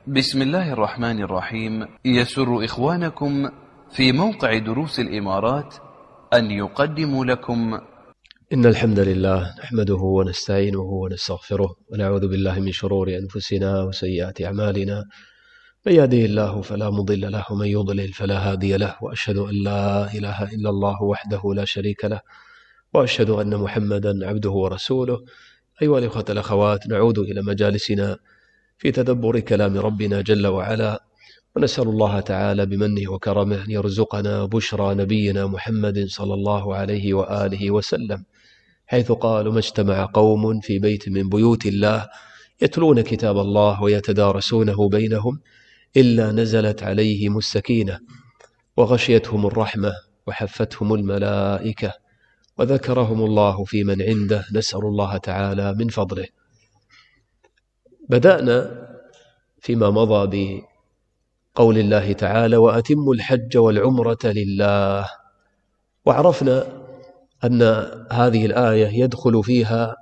بسم الله الرحمن الرحيم. يسر إخوانكم في موقع دروس الإمارات أن يقدموا لكم إن الحمد لله نحمده ونستعينه ونستغفره ونعوذ بالله من شرور أنفسنا وسيئات أعمالنا، من يهده الله فلا مضل له ومن يضلل فلا هادي له، وأشهد أن لا إله إلا الله وحده لا شريك له، وأشهد أن محمدا عبده ورسوله. أيها الإخوة الأخوات، نعود إلى مجالسنا في تدبر كلام ربنا جل وعلا، ونسأل الله تعالى بمنه وكرمه أن يرزقنا بشرى نبينا محمد صلى الله عليه وآله وسلم، حيث قال: ما اجتمع قوم في بيت من بيوت الله يتلون كتاب الله ويتدارسونه بينهم إلا نزلت عليهم السكينة وغشيتهم الرحمة وحفتهم الملائكة وذكرهم الله في من عنده. نسأل الله تعالى من فضله. بدأنا فيما مضى بقول الله تعالى: وأتموا الحج والعمرة لله، وعرفنا أن هذه الآية يدخل فيها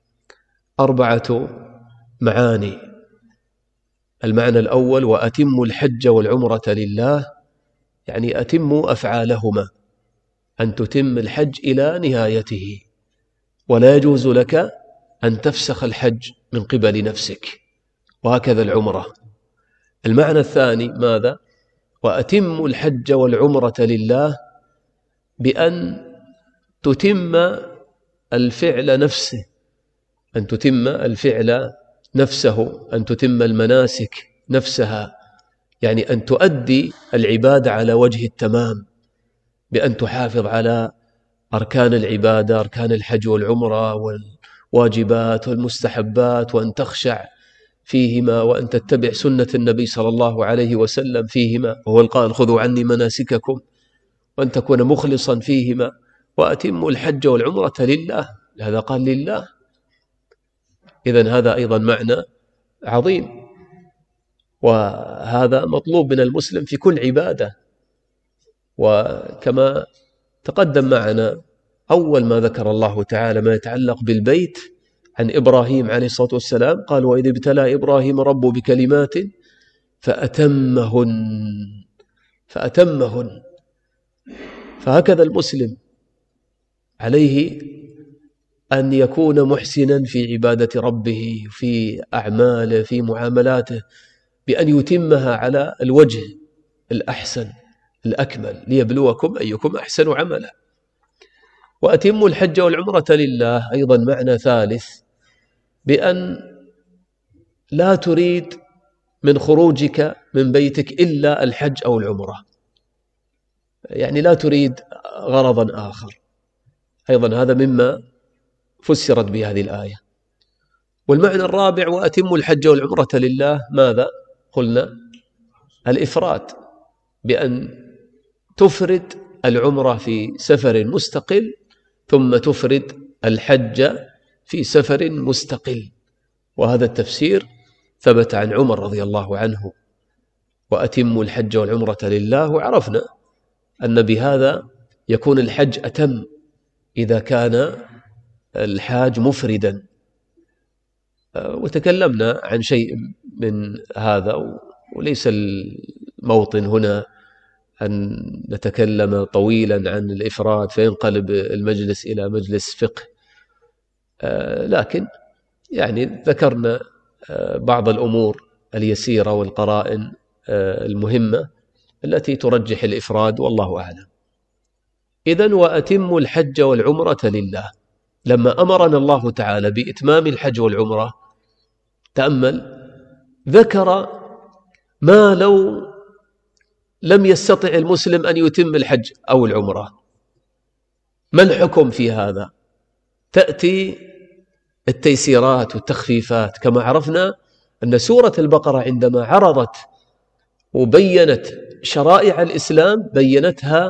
4 معاني. المعنى الأول: وأتموا الحج والعمرة لله، يعني أتموا أفعالهما، أن تتم الحج إلى نهايته، ولا يجوز لك أن تفسخ الحج من قبل نفسك، وهكذا العمرة. المعنى الثاني ماذا؟ وأتموا الحج والعمرة لله، بأن تتم الفعل نفسه، أن تتم الفعل نفسه، أن تتم المناسك نفسها، يعني أن تؤدي العبادة على وجه التمام، بأن تحافظ على أركان العبادة، أركان الحج والعمرة والواجبات والمستحبات، وأن تخشع فيهما، وأن تتبع سنة النبي صلى الله عليه وسلم فيهما، وهو القائل: خذوا عني مناسككم، وأن تكون مخلصا فيهما. وأتموا الحج والعمرة لله، لهذا قال لله. إذن هذا أيضا معنى عظيم، وهذا مطلوب من المسلم في كل عبادة. وكما تقدم معنا، أول ما ذكر الله تعالى ما يتعلق بالبيت عن إبراهيم عليه الصلاة والسلام قال: وإذ ابتلى إبراهيم ربه بكلمات فأتمهن. فهكذا المسلم عليه أن يكون محسنا في عبادة ربه، في أعماله، في معاملاته، بأن يتمها على الوجه الأحسن الأكمل، ليبلوكم أيكم أحسن عملا. وأتموا الحج والعمرة لله أيضا معنى ثالث، بأن لا تريد من خروجك من بيتك إلا الحج أو العمرة، يعني لا تريد غرضا آخر. أيضا هذا مما فسرت بهذه الآية. والمعنى الرابع: وأتموا الحج والعمرة لله، ماذا قلنا؟ الإفراد، بأن تفرد العمرة في سفر مستقل، ثم تفرد الحج في سفر مستقل. وهذا التفسير ثبت عن عمر رضي الله عنه: وأتموا الحج والعمرة لله. وعرفنا أن بهذا يكون الحج أتم إذا كان الحاج مفردا، وتكلمنا عن شيء من هذا، وليس الموطن هنا أن نتكلم طويلا عن الإفراد فينقلب المجلس إلى مجلس فقه، لكن يعني ذكرنا بعض الأمور اليسيرة والقرائن المهمة التي ترجح الإفراد، والله أعلم. إذن وأتموا الحج والعمرة لله، لما أمرنا الله تعالى بإتمام الحج والعمرة، تأمل، ذكر ما لو لم يستطع المسلم أن يتم الحج أو العمرة، ما الحكم في هذا؟ تأتي التيسيرات والتخفيفات. كما عرفنا أن سورة البقرة عندما عرضت وبينت شرائع الإسلام بينتها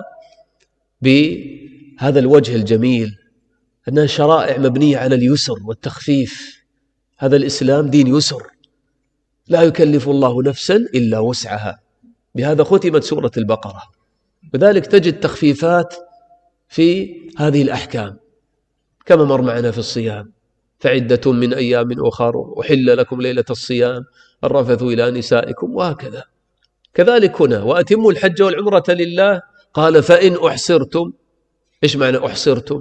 بهذا الوجه الجميل، أنها شرائع مبنية على اليسر والتخفيف. هذا الإسلام دين يسر، لا يكلف الله نفسا إلا وسعها. بهذا ختمت سورة البقرة. وذلك تجد تخفيفات في هذه الأحكام، كما مر معنا في الصيام: فعدة من أيام أخر، أحل لكم ليلة الصيام الرفث إلى نسائكم، وهكذا. كذلك هنا وأتموا الحج والعمرة لله، قال فإن أحصرتم. إيش معنى أحصرتم؟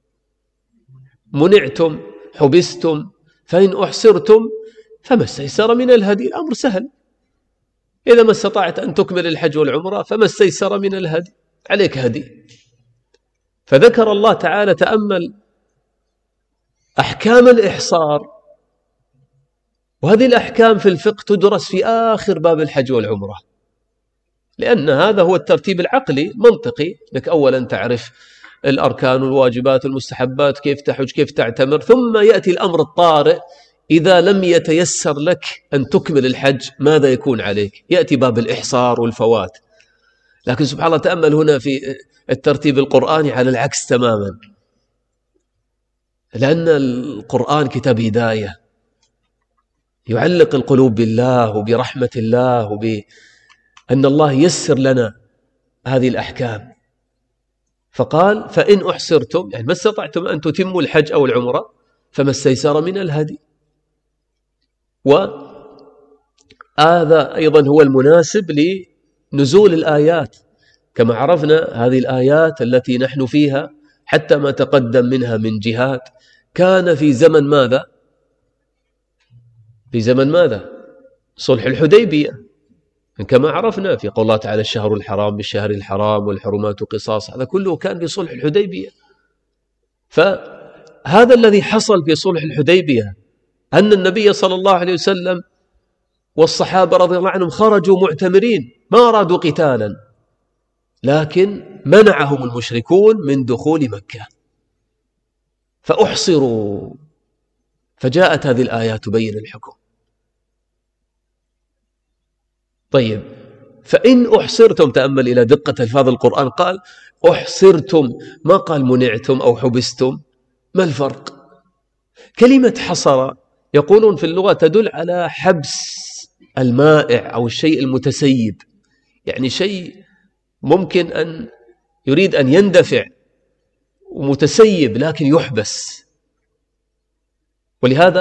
منعتم، حبستم. فإن أحصرتم فما استيسر من الهدي. الأمر سهل، إذا ما استطعت أن تكمل الحج والعمرة فما استيسر من الهدي، عليك هدي. فذكر الله تعالى، تأمل أحكام الإحصار، وهذه الأحكام في الفقه تدرس في آخر باب الحج والعمرة، لأن هذا هو الترتيب العقلي المنطقي، لك أولا تعرف الأركان والواجبات والمستحبات، كيف تحج كيف تعتمر، ثم يأتي الأمر الطارئ إذا لم يتيسر لك أن تكمل الحج ماذا يكون عليك؟ يأتي باب الإحصار والفوات. لكن سبحان الله تأمل هنا في الترتيب القرآني على العكس تماما، لأن القرآن كتاب هداية يعلق القلوب بالله وبرحمة الله وبأن الله يسر لنا هذه الأحكام. فقال فإن أحصرتم، يعني ما استطعتم أن تتموا الحج أو العمرة فما استيسر من الهدي. وهذا أيضا هو المناسب لنزول الآيات، كما عرفنا هذه الآيات التي نحن فيها حتى ما تقدم منها من جهاد كان في زمن ماذا؟ في زمن ماذا؟ صلح الحديبية، كما عرفنا في قول الله تعالى الشهر الحرام بالشهر الحرام والحرمات قصاص، هذا كله كان في صلح الحديبية. فهذا الذي حصل في صلح الحديبية أن النبي صلى الله عليه وسلم والصحابة رضي الله عنهم خرجوا معتمرين، ما أرادوا قتالا، لكن منعهم المشركون من دخول مكة فأحصروا، فجاءت هذه الآيات تبين الحكم. طيب، فإن أحصرتم، تأمل إلى دقة ألفاظ القرآن، قال أحصرتم، ما قال منعتم أو حبستم. ما الفرق؟ كلمة حصر يقولون في اللغة تدل على حبس المائع أو الشيء المتسيب، يعني شيء ممكن أن يريد أن يندفع ومتسيب لكن يحبس. ولهذا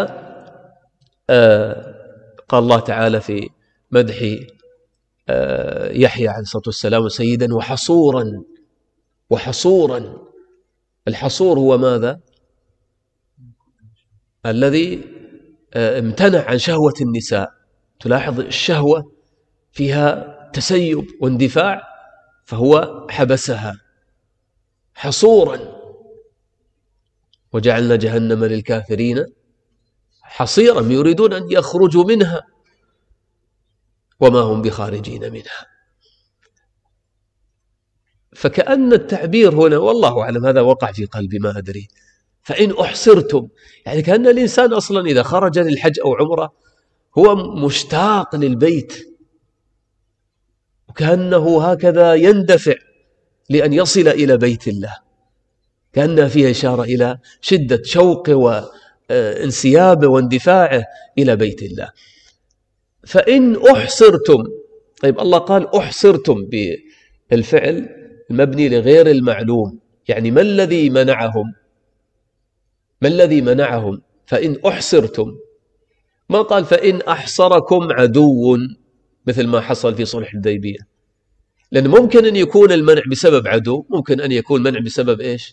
قال الله تعالى في مدح يحيى عليه الصلاة والسلام سيدا وحصورا. وحصورا، الحصور هو ماذا؟ الذي امتنع عن شهوة النساء. تلاحظ الشهوة فيها تسيب واندفاع، فهو حبسها. حصورا، وجعلنا جهنم للكافرين حصيرا، يريدون أن يخرجوا منها وما هم بخارجين منها. فكأن التعبير هنا والله أعلم هذا وقع في قلبي ما أدري، فإن أحصرتم، يعني كأن الإنسان أصلا إذا خرج للحج أو عمرة هو مشتاق للبيت، وكأنه هكذا يندفع لأن يصل إلى بيت الله، كأنها فيها إشارة إلى شدة شوقه وانسيابه واندفاعه إلى بيت الله. فإن أحصرتم، طيب الله قال أحصرتم بالفعل المبني لغير المعلوم، يعني ما الذي منعهم؟ ما الذي منعهم؟ فإن أحصرتم، ما قال فإن أحصركم عدو مثل ما حصل في صلح الحديبية، لأن ممكن أن يكون المنع بسبب عدو، ممكن أن يكون منع بسبب إيش؟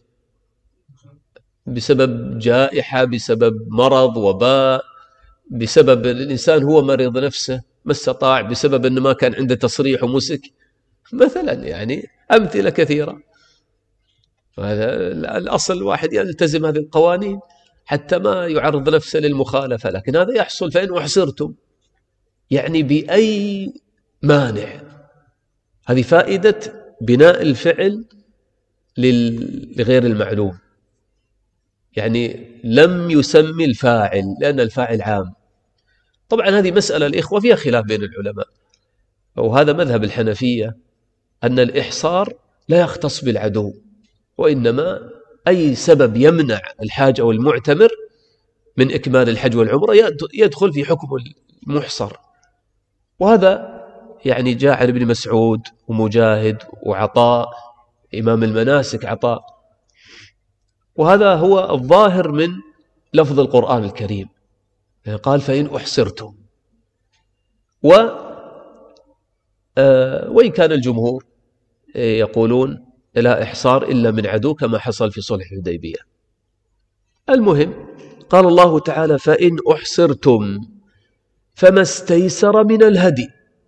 بسبب جائحة، بسبب مرض، وباء، بسبب الإنسان هو مريض نفسه ما استطاع، بسبب أنه ما كان عنده تصريح ومسك مثلا، يعني أمثلة كثيرة. هذا الأصل الواحد يلتزم هذه القوانين حتى ما يعرض نفسه للمخالفة، لكن هذا يحصل فإن أحصرتم، يعني بأي مانع. هذه فائدة بناء الفعل لغير المعلوم، يعني لم يسمي الفاعل لأن الفاعل عام. طبعا هذه مسألة الإخوة فيها خلاف بين العلماء، وهذا مذهب الحنفية أن الإحصار لا يختص بالعدو، وإنما أي سبب يمنع الحاج أو المعتمر من إكمال الحج والعمرة يدخل في حكم المحصر. وهذا يعني جاء عن ابن مسعود ومجاهد وعطاء إمام المناسك عطاء، وهذا هو الظاهر من لفظ القرآن الكريم، قال فإن أحصرتم. وإن كان الجمهور يقولون لا إحصار إلا من عدو كما حصل في صلح الحديبية. المهم قال الله تعالى فإن أحصرتم فما استيسر من الهدي.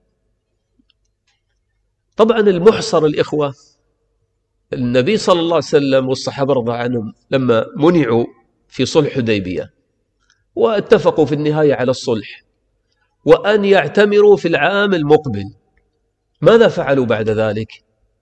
طبعا المحصر الإخوة، النبي صلى الله عليه وسلم والصحابة رضي الله عنهم لما منعوا في صلح الحديبية واتفقوا في النهاية على الصلح وأن يعتمروا في العام المقبل، ماذا فعلوا بعد ذلك؟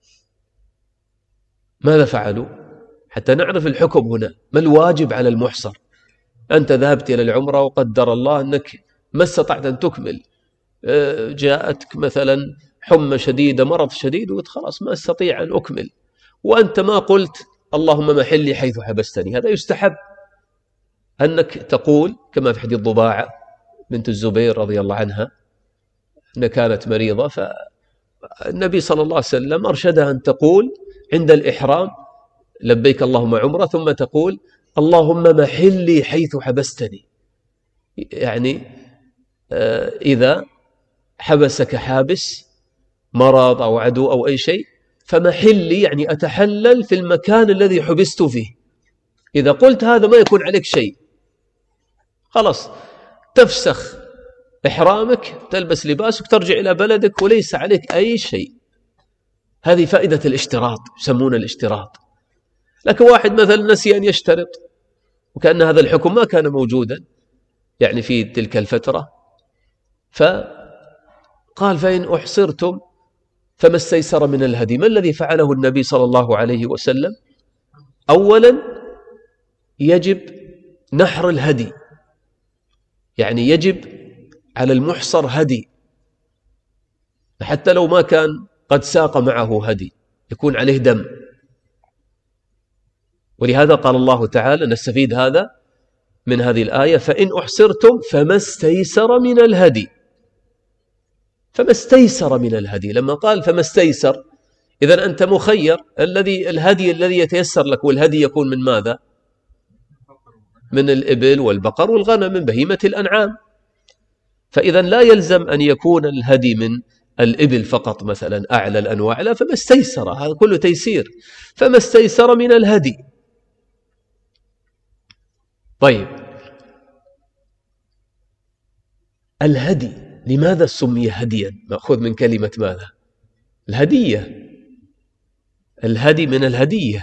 ماذا فعلوا؟ حتى نعرف الحكم هنا، ما الواجب على المحصر؟ أنت ذهبت إلى العمرة وقدر الله أنك ما استطعت أن تكمل، جاءتك مثلا حمى شديدة، مرض شديد، وقلت خلاص ما استطيع أن أكمل، وأنت ما قلت اللهم محلي حيث حبستني. هذا يستحب أنك تقول كما في حديث ضباعة بنت الزبير رضي الله عنها أنها كانت مريضة، فالنبي صلى الله عليه وسلم أرشدها أن تقول عند الإحرام لبيك اللهم عمرة، ثم تقول اللهم محلي حيث حبستني. يعني إذا حبسك حابس مرض أو عدو أو أي شيء فمحلي يعني أتحلل في المكان الذي حبست فيه. إذا قلت هذا ما يكون عليك شيء، خلاص تفسخ إحرامك، تلبس لباسك، ترجع إلى بلدك وليس عليك أي شيء. هذه فائدة الاشتراط، يسمون الاشتراط. لكن واحد مثلا نسي أن يشترط، وكأن هذا الحكم ما كان موجودا يعني في تلك الفترة، فقال فإن أحصرتم فما استيسر من الهدي. ما الذي فعله النبي صلى الله عليه وسلم؟ أولا يجب نحر الهدي، يعني يجب على المحصر هدي، حتى لو ما كان قد ساق معه هدي يكون عليه دم. ولهذا قال الله تعالى، نستفيد هذا من هذه الآية، فإن أحصرتم فما استيسر من الهدي. فما استيسر من الهدي، لما قال فما استيسر إذن أنت مخير، الهدي الذي يتيسر لك، والهدي يكون من ماذا؟ من الإبل والبقر والغنم، من بهيمة الأنعام. فإذا لا يلزم أن يكون الهدي من الإبل فقط مثلا أعلى الأنواع، لا، فما استيسر، هذا كله تيسير. فما استيسر من الهدي. طيب الهدي لماذا سمي هديا؟ مأخوذ من كلمة ماذا؟ الهدية. الهدي من الهدية،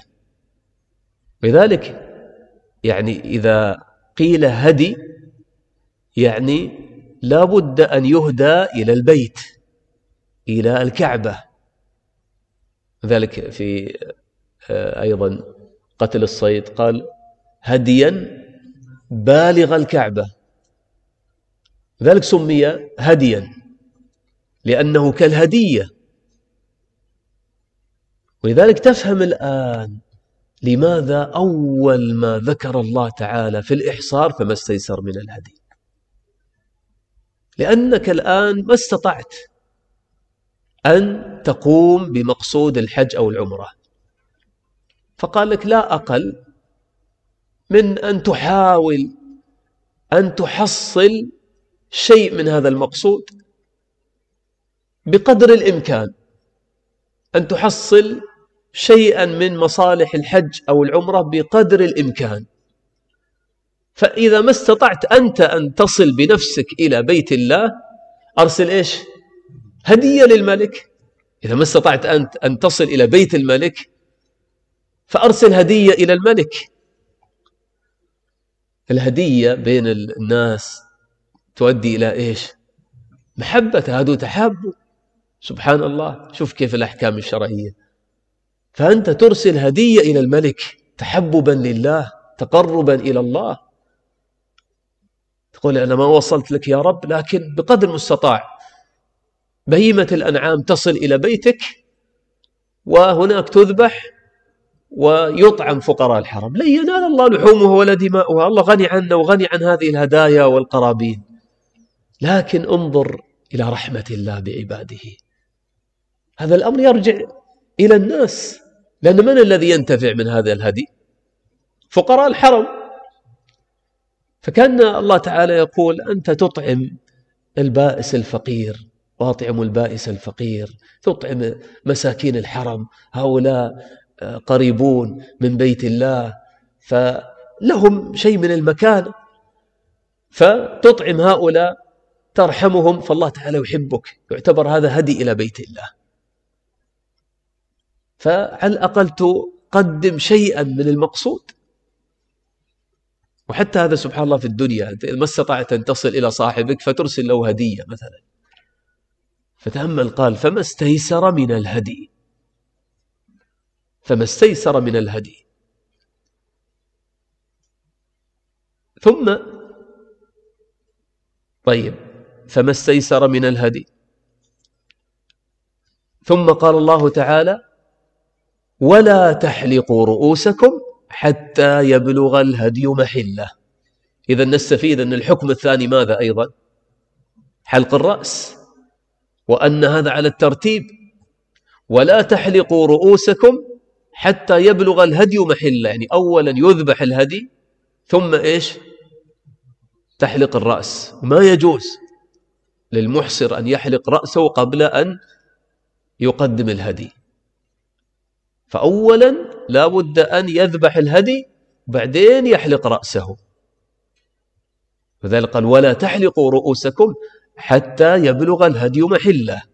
لذلك يعني إذا قيل هدي يعني لا بد أن يهدى إلى البيت، إلى الكعبة. ذلك في أيضا قتل الصيد قال هديا بالغ الكعبة، ذلك سمي هديا لأنه كالهدية. ولذلك تفهم الآن لماذا أول ما ذكر الله تعالى في الإحصار فما استيسر من الهدي، لأنك الآن ما استطعت أن تقوم بمقصود الحج أو العمرة، فقال لك لا أقل من أن تحاول أن تحصل شيء من هذا المقصود بقدر الإمكان، أن تحصل شيئا من مصالح الحج أو العمرة بقدر الإمكان. فإذا ما استطعت أنت أن تصل بنفسك إلى بيت الله أرسل إيش؟ هدية للملك. إذا ما استطعت أنت أن تصل إلى بيت الملك فأرسل هدية إلى الملك. الهدية بين الناس تؤدي إلى إيش؟ محبة، هذو تحابوا. سبحان الله، شوف كيف الأحكام الشرعية. فأنت ترسل هدية إلى الملك تحببا لله، تقربا إلى الله، تقول أنا ما وصلت لك يا رب، لكن بقدر المستطاع بهيمة الأنعام تصل إلى بيتك وهناك تذبح ويطعم فقراء الحرم، لا ينال الله لحومها ولا دماؤها، الله غني عنا وغني عن هذه الهدايا والقرابين. لكن انظر إلى رحمة الله بعباده، هذا الأمر يرجع إلى الناس، لأن من الذي ينتفع من هذا الهدي؟ فقراء الحرم. فكان الله تعالى يقول أنت تطعم البائس الفقير، وأطعموا البائس الفقير، تطعم مساكين الحرم، هؤلاء قريبون من بيت الله فلهم شيء من المكانة، فتطعم هؤلاء ترحمهم، فالله تعالى يحبك، يعتبر هذا هدي إلى بيت الله. فعلى الأقل تقدم شيئا من المقصود. وحتى هذا سبحان الله في الدنيا، ما استطعت أن تصل إلى صاحبك فترسل له هدية مثلا، فتأمل قال فما استيسر من الهدي، فما استيسر من الهدي. ثم طيب فما استيسر من الهدي، ثم قال الله تعالى ولا تحلقوا رؤوسكم حتى يبلغ الهدي محله. إذا نستفيد أن الحكم الثاني ماذا أيضا؟ حلق الرأس، وأن هذا على الترتيب، ولا تحلقوا رؤوسكم حتى يبلغ الهدي محله، يعني أولا يذبح الهدي ثم إيش؟ تحلق الرأس. ما يجوز للمحصر أن يحلق رأسه قبل أن يقدم الهدي، فأولا لا بد أن يذبح الهدي بعدين يحلق رأسه. فذلك قال ولا تحلقوا رؤوسكم حتى يبلغ الهدي محله.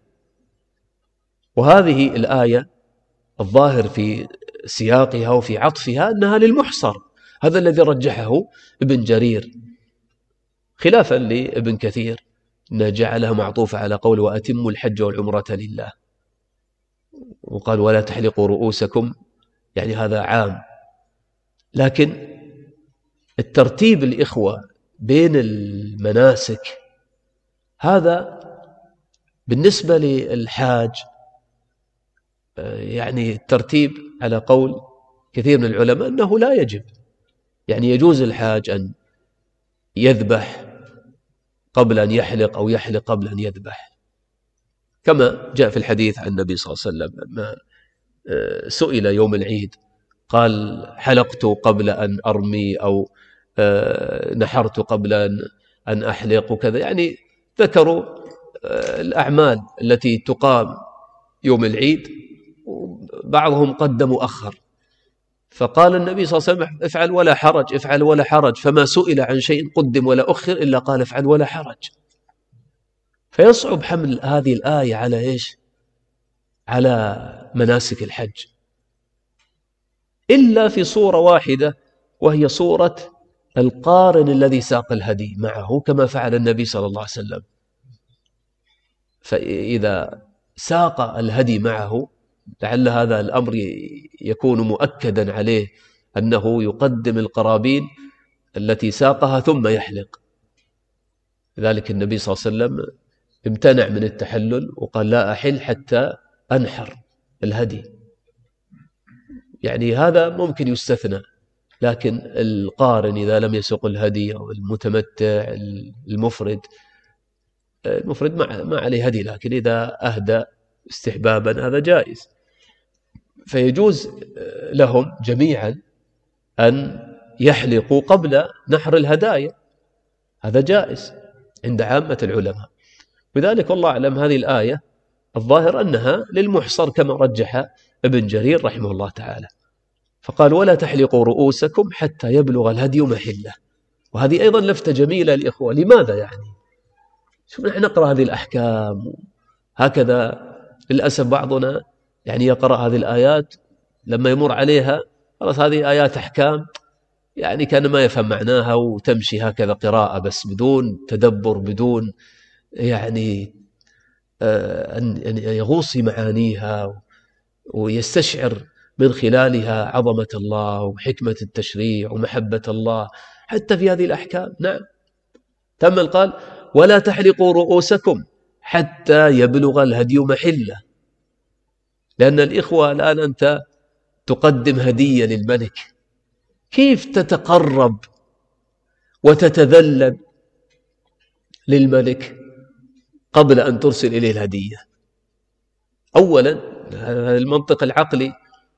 وهذه الآية الظاهر في سياقها وفي عطفها أنها للمحصر، هذا الذي رجحه ابن جرير خلافا لابن كثير، أنه جعلها معطوفة على قول وأتموا الحج والعمرة لله، وقال ولا تحلقوا رؤوسكم، يعني هذا عام. لكن الترتيب الإخوة بين المناسك هذا بالنسبة للحاج يعني الترتيب على قول كثير من العلماء أنه لا يجب، يعني يجوز الحاج أن يذبح قبل أن يحلق أو يحلق قبل أن يذبح، كما جاء في الحديث عن النبي صلى الله عليه وسلم لما سئل يوم العيد قال حلقت قبل أن أرمي أو نحرت قبل أن أحلق وكذا، يعني ذكروا الأعمال التي تقام يوم العيد، بعضهم قدم وأخر، فقال النبي صلى الله عليه وسلم افعل ولا حرج، افعل ولا حرج، فما سئل عن شيء قدم ولا أخر إلا قال افعل ولا حرج. فيصعب حمل هذه الآية على إيش؟ على مناسك الحج، إلا في صورة واحدة وهي صورة القارن الذي ساق الهدي معه كما فعل النبي صلى الله عليه وسلم. فإذا ساق الهدي معه لعل هذا الأمر يكون مؤكدا عليه أنه يقدم القرابين التي ساقها ثم يحلق. لذلك النبي صلى الله عليه وسلم امتنع من التحلل وقال لا أحل حتى أنحر الهدي، يعني هذا ممكن يستثنى، لكن القارن إذا لم يسق الهدي أو المتمتع المفرد ما عليه هدي، لكن إذا أهدى استحبابا هذا جائز، فيجوز لهم جميعا أن يحلقوا قبل نحر الهدايا، هذا جائز عند عامة العلماء. وذلك والله أعلم هذه الآية الظاهر أنها للمحصر كما رجح ابن جرير رحمه الله تعالى، فقال ولا تحلقوا رؤوسكم حتى يبلغ الهدي محله. وهذه أيضا لفتة جميلة الإخوة، لماذا يعني؟ شوف نحن نقرأ هذه الأحكام هكذا، للأسف بعضنا يعني يقرأ هذه الآيات لما يمر عليها خلاص هذه آيات أحكام، يعني كان ما يفهم معناها وتمشي هكذا قراءة بس بدون تدبر، بدون يعني أن يغوص في معانيها ويستشعر من خلالها عظمة الله وحكمة التشريع ومحبة الله حتى في هذه الأحكام. نعم تم قال ولا تحلقوا رؤوسكم حتى يبلغ الهدي محله، لأن الإخوة الآن أنت تقدم هدية للملك، كيف تتقرب وتتذلل للملك قبل أن ترسل إليه الهدية؟ أولا المنطق العقلي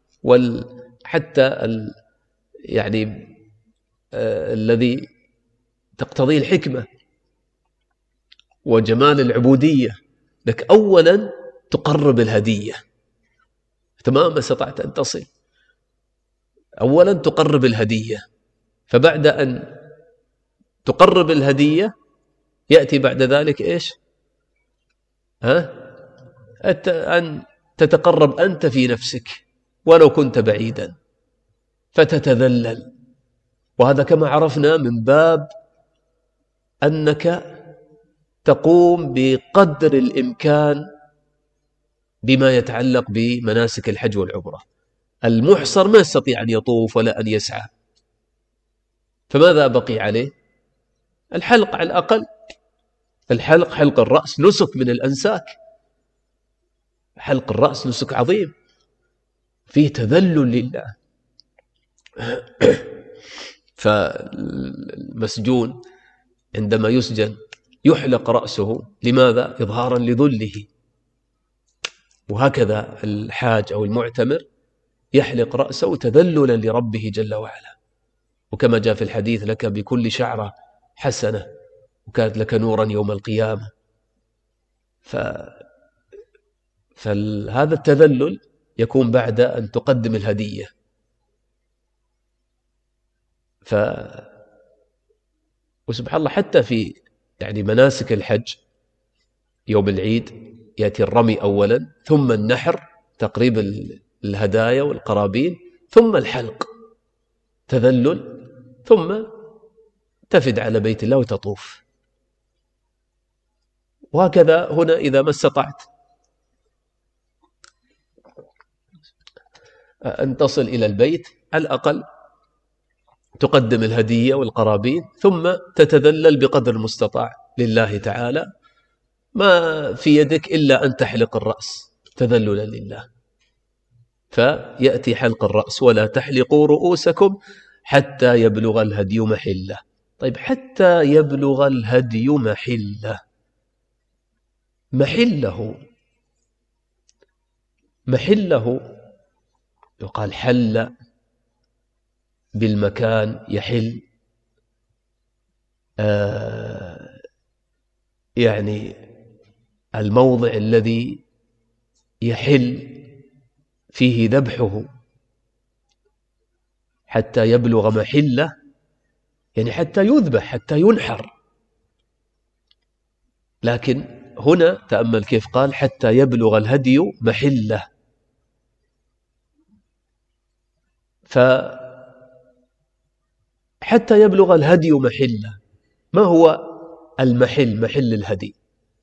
وحتى يعني الذي تقتضيه الحكمة، وجمال العبودية، لك أولا تقرب الهدية. تمام، ما استطعت أن تصل، أولا تقرب الهدية، فبعد أن تقرب الهدية يأتي بعد ذلك إيش؟ أن تتقرب أنت في نفسك ولو كنت بعيدا فتتذلل. وهذا كما عرفنا من باب أنك تقوم بقدر الإمكان بما يتعلق بمناسك الحج والعمرة. المحصر ما يستطيع أن يطوف ولا أن يسعى، فماذا بقي عليه؟ الحلق على الأقل. الحلق، حلق الرأس، نسك من الأنساك. حلق الرأس نسك عظيم فيه تذلل لله. فالمسجون عندما يسجن يحلق رأسه، لماذا؟ إظهارا لذله. وهكذا الحاج أو المعتمر يحلق رأسه تذللا لربه جل وعلا. وكما جاء في الحديث: لك بكل شعرة حسنة وكانت لك نورا يوم القيامة. فهذا التذلل يكون بعد أن تقدم الهدية. وسبحان الله حتى في مناسك الحج يوم العيد يأتي الرمي أولا، ثم النحر تقريب الهدايا والقرابين، ثم الحلق تذلل، ثم تفد على بيت الله وتطوف. وهكذا هنا إذا ما استطعت أن تصل إلى البيت على الأقل تقدم الهدية والقرابين، ثم تتذلل بقدر المستطاع لله تعالى، ما في يدك إلا أن تحلق الرأس تذللا لله. فيأتي حلق الرأس: ولا تحلقوا رؤوسكم حتى يبلغ الهدي محله. طيب، حتى يبلغ الهدي محله، محله يقال حل بالمكان، يحل، يعني الموضع الذي يحل فيه ذبحه. حتى يبلغ محله يعني حتى يذبح، حتى ينحر. لكن هنا تأمل كيف قال: حتى يبلغ الهدي محله. فحتى يبلغ الهدي محله، ما هو المحل؟ محل الهدي.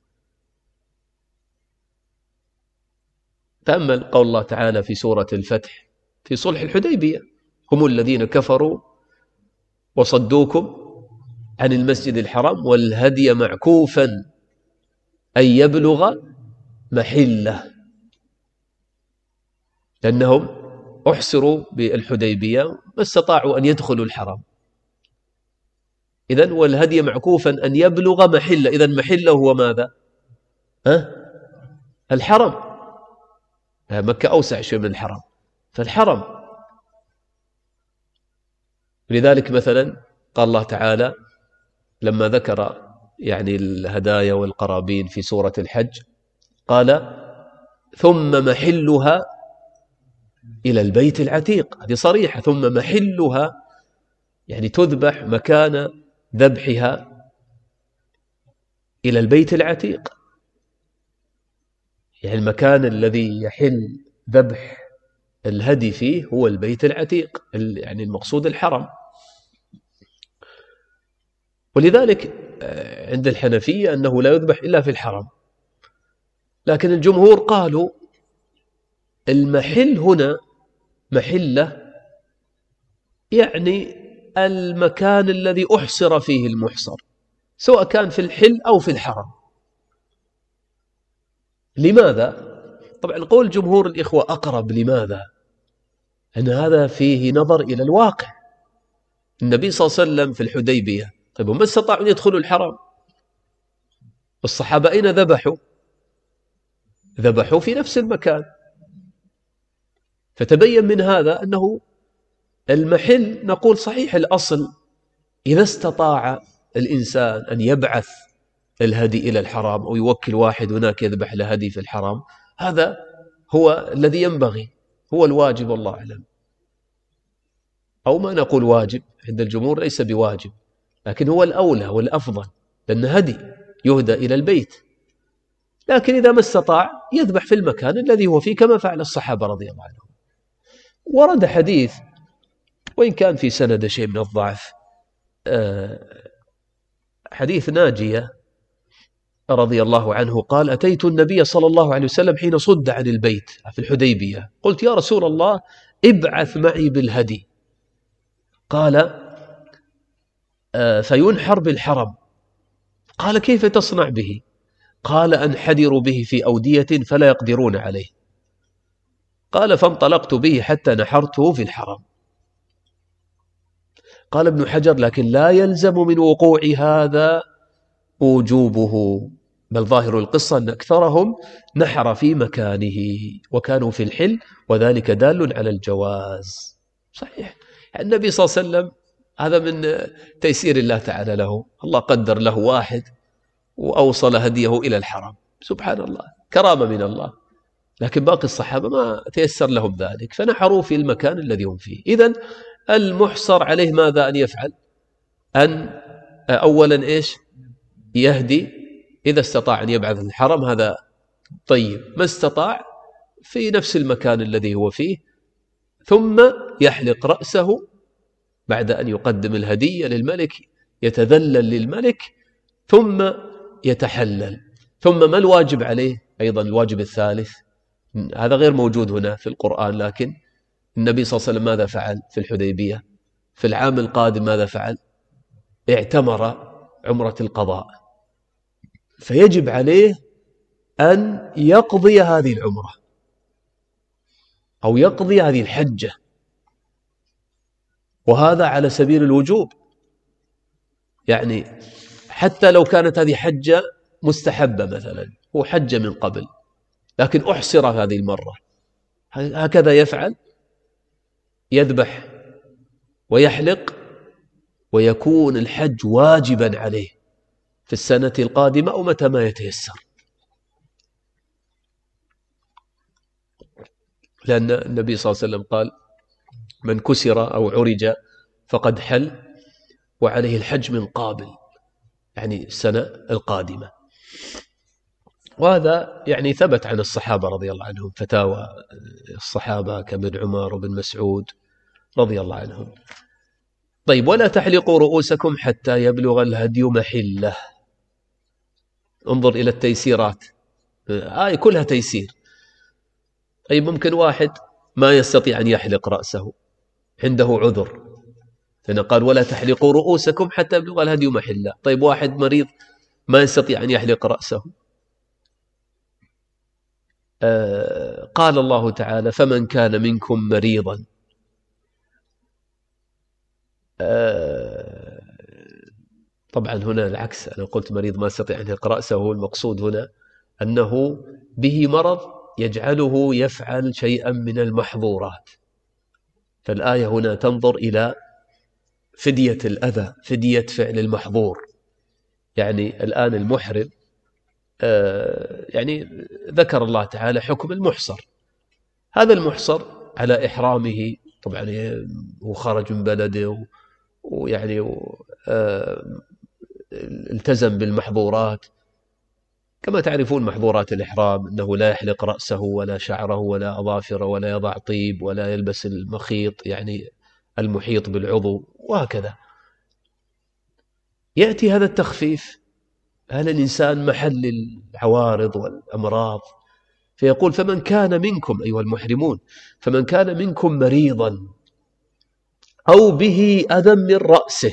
تأمل قول الله تعالى في سورة الفتح في صلح الحديبية: هم الذين كفروا وصدوكم عن المسجد الحرام والهدي معكوفا أن يبلغ محله، لأنهم أحصروا بالحديبية ما استطاعوا أن يدخلوا الحرام. إذن والهدي معكوفا أن يبلغ محله، إذن محله هو ماذا؟ الحرم. مكة أوسع شيء من الحرم، فالحرم. لذلك مثلا قال الله تعالى لما ذكر الهدايا والقرابين في سورة الحج قال: ثم محلها إلى البيت العتيق. هذه صريحة: ثم محلها تذبح مكان ذبحها إلى البيت العتيق، المكان الذي يحل ذبح الهدي فيه هو البيت العتيق، المقصود الحرم. ولذلك عند الحنفية أنه لا يذبح إلا في الحرم، لكن الجمهور قالوا المحل هنا محله المكان الذي أحصر فيه المحصر، سواء كان في الحل أو في الحرم. لماذا؟ طبعا قول جمهور الإخوة أقرب. لماذا؟ أن هذا فيه نظر إلى الواقع. النبي صلى الله عليه وسلم في الحديبية، طيب وما استطاعوا أن يدخلوا الحرم. الصحابة أين ذبحوا؟ ذبحوا في نفس المكان. فتبين من هذا أنه المحل نقول صحيح الأصل إذا استطاع الإنسان أن يبعث الهدي إلى الحرام أو يوكل واحد هناك يذبح له هدي في الحرام، هذا هو الذي ينبغي، هو الواجب والله أعلم. أو ما نقول واجب، عند الجمهور ليس بواجب، لكن هو الأولى والأفضل، لأن هدي يهدى إلى البيت. لكن إذا ما استطاع يذبح في المكان الذي هو فيه كما فعل الصحابة رضي الله عنهم. ورد حديث وإن كان في سند شيء من الضعف، حديث ناجية رضي الله عنه قال: أتيت النبي صلى الله عليه وسلم حين صد عن البيت في الحديبية، قلت: يا رسول الله ابعث معي بالهدي. قال: فينحر بالحرم. قال: كيف تصنع به؟ قال: أنحدر به في أودية فلا يقدرون عليه. قال: فانطلقت به حتى نحرته في الحرم. قال ابن حجر: لكن لا يلزم من وقوع هذا وجوبه، بل ظاهر القصة أن أكثرهم نحر في مكانه وكانوا في الحل، وذلك دال على الجواز. صحيح، النبي صلى الله عليه وسلم هذا من تيسير الله تعالى له، الله قدر له واحد وأوصل هديه إلى الحرم، سبحان الله، كرامة من الله. لكن باقي الصحابة ما تيسر لهم ذلك، فنحروا في المكان الذي هم فيه. إذن المحصر عليه ماذا أن يفعل؟ أن أولا إيش؟ يهدي، إذا استطاع أن يبعث الحرم هذا طيب، ما استطاع في نفس المكان الذي هو فيه، ثم يحلق رأسه بعد أن يقدم الهدية للملك، يتذلل للملك، ثم يتحلل. ثم ما الواجب عليه؟ أيضا الواجب الثالث، هذا غير موجود هنا في القرآن، لكن النبي صلى الله عليه وسلم ماذا فعل في الحديبية؟ في العام القادم ماذا فعل؟ اعتمر عمرة القضاء، فيجب عليه أن يقضي هذه العمرة أو يقضي هذه الحجة، وهذا على سبيل الوجوب. يعني حتى لو كانت هذه حجة مستحبة مثلا، هو حج من قبل لكن أحصر هذه المرة، هكذا يفعل، يذبح ويحلق، ويكون الحج واجبا عليه في السنة القادمة أو متى ما يتيسر، لأن النبي صلى الله عليه وسلم قال: من كسر أو عرج فقد حل وعليه الحج من قابل، يعني السنة القادمة. وهذا يعني ثبت عن الصحابة رضي الله عنهم، فتاوى الصحابة كابن عمر وابن مسعود رضي الله عنهم. طيب: ولا تحلقوا رؤوسكم حتى يبلغ الهدي محله. انظر إلى التيسيرات، كلها تيسير. طيب، ممكن واحد ما يستطيع أن يحلق رأسه، عنده عذر، لأنه قال: ولا تحلقوا رؤوسكم حتى يبلغ الهدي محله. طيب، واحد مريض ما يستطيع أن يحلق رأسه، قال الله تعالى: فمن كان منكم مريضا. طبعا هنا العكس، أنا قلت مريض ما يستطيع أن يحلق رأسه، المقصود هنا أنه به مرض يجعله يفعل شيئا من المحظورات، فالآية هنا تنظر إلى فدية الأذى، فدية فعل المحظور. يعني الآن المحرم يعني ذكر الله تعالى حكم المحصر، هذا المحصر على إحرامه طبعا وخرج من بلده ويعني التزم بالمحظورات، كما تعرفون محظورات الإحرام أنه لا يحلق رأسه ولا شعره ولا أظافره ولا يضع طيب ولا يلبس المخيط، يعني المحيط بالعضو، وهكذا. يأتي هذا التخفيف على الإنسان محل العوارض والأمراض، فيقول: فمن كان منكم أيها المحرمون، فمن كان منكم مريضا أو به أذى من رأسه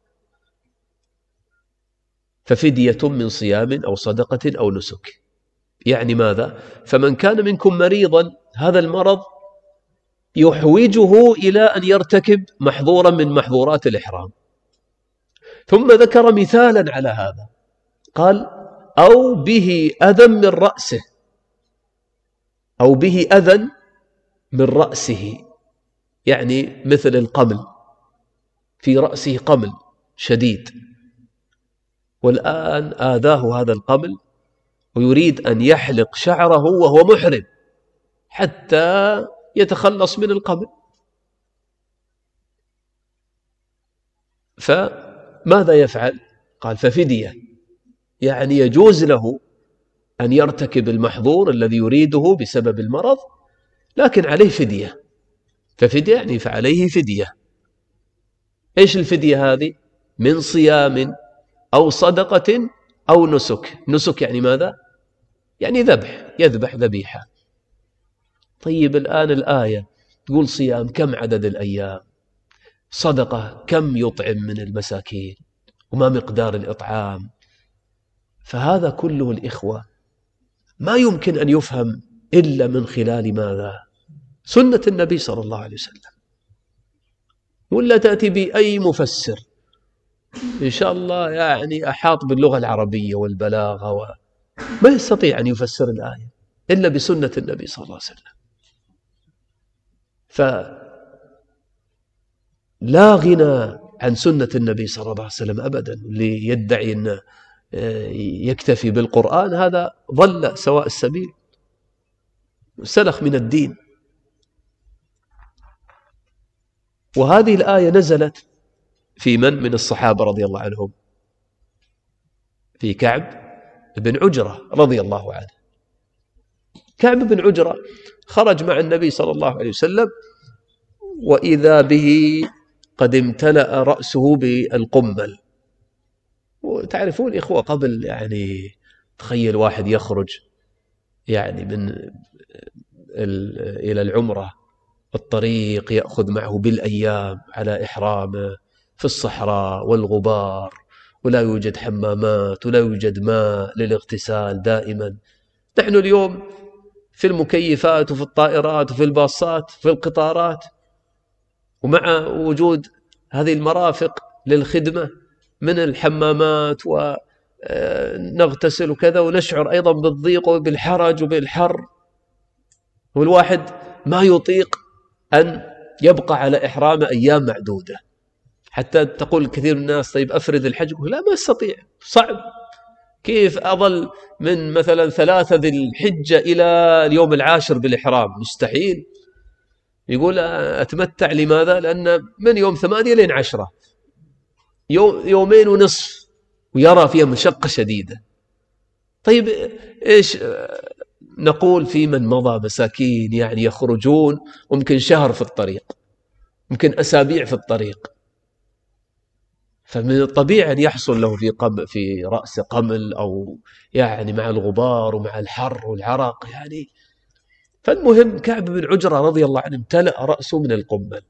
ففدية من صيام أو صدقة أو نسك. يعني ماذا؟ فمن كان منكم مريضا، هذا المرض يحوجه إلى أن يرتكب محظورا من محظورات الإحرام، ثم ذكر مثالا على هذا، قال: أو به أذى من رأسه، أو به أذى من رأسه، يعني مثل القمل، في رأسه قمل شديد، والآن آذاه هذا القمل ويريد أن يحلق شعره وهو محرم حتى يتخلص من القمل. فماذا يفعل؟ قال ففدية، يعني يجوز له أن يرتكب المحظور الذي يريده بسبب المرض، لكن عليه فدية. ففدية يعني فعليه فدية. إيش الفدية هذه؟ من صيام أو صدقة أو نسك. نسك يعني ماذا؟ يعني ذبح، يذبح ذبيحة. طيب الآن الآية تقول صيام، كم عدد الأيام؟ صدقة، كم يطعم من المساكين؟ وما مقدار الإطعام؟ فهذا كله الإخوة ما يمكن أن يفهم إلا من خلال ماذا؟ سنة النبي صلى الله عليه وسلم. ولا تأتي بأي مفسر إن شاء الله يعني أحاط باللغة العربية والبلاغة ما يستطيع أن يفسر الآية إلا بسنة النبي صلى الله عليه وسلم. فلا غنى عن سنة النبي صلى الله عليه وسلم أبدا. اللي يدعي أن يكتفي بالقرآن هذا ضل سواء السبيل، سلخ من الدين. وهذه الآية نزلت في من الصحابة رضي الله عنهم؟ في كعب بن عجرة رضي الله عنه. كعب بن عجرة خرج مع النبي صلى الله عليه وسلم وإذا به قد امتلأ رأسه بالقمل. وتعرفون إخوة قبل يعني تخيل واحد يخرج يعني إلى العمرة، الطريق يأخذ معه بالأيام على إحرامه في الصحراء والغبار، ولا يوجد حمامات ولا يوجد ماء للاغتسال دائما. نحن اليوم في المكيفات وفي الطائرات وفي الباصات وفي القطارات، ومع وجود هذه المرافق للخدمة من الحمامات ونغتسل وكذا، ونشعر أيضا بالضيق وبالحرج وبالحر، والواحد ما يطيق أن يبقى على إحرام أيام معدودة. حتى تقول كثير من الناس طيب أفرد الحج، لا ما استطيع، صعب. كيف أظل من مثلا 3 ذي الحجة إلى اليوم 10 بالإحرام؟ مستحيل. يقول أتمتع، لماذا؟ لأن من يوم 8 لين 10 يومين ونصف، ويرى فيها مشقة شديدة. طيب إيش نقول في من مضى؟ مساكين يعني يخرجون وممكن شهر في الطريق، ممكن أسابيع في الطريق. فمن الطبيعي أن يحصل له في رأس قمل، أو يعني مع الغبار ومع الحر والعرق يعني. فالمهم كعب بن عجرة رضي الله عنه امتلأ رأسه من القمل،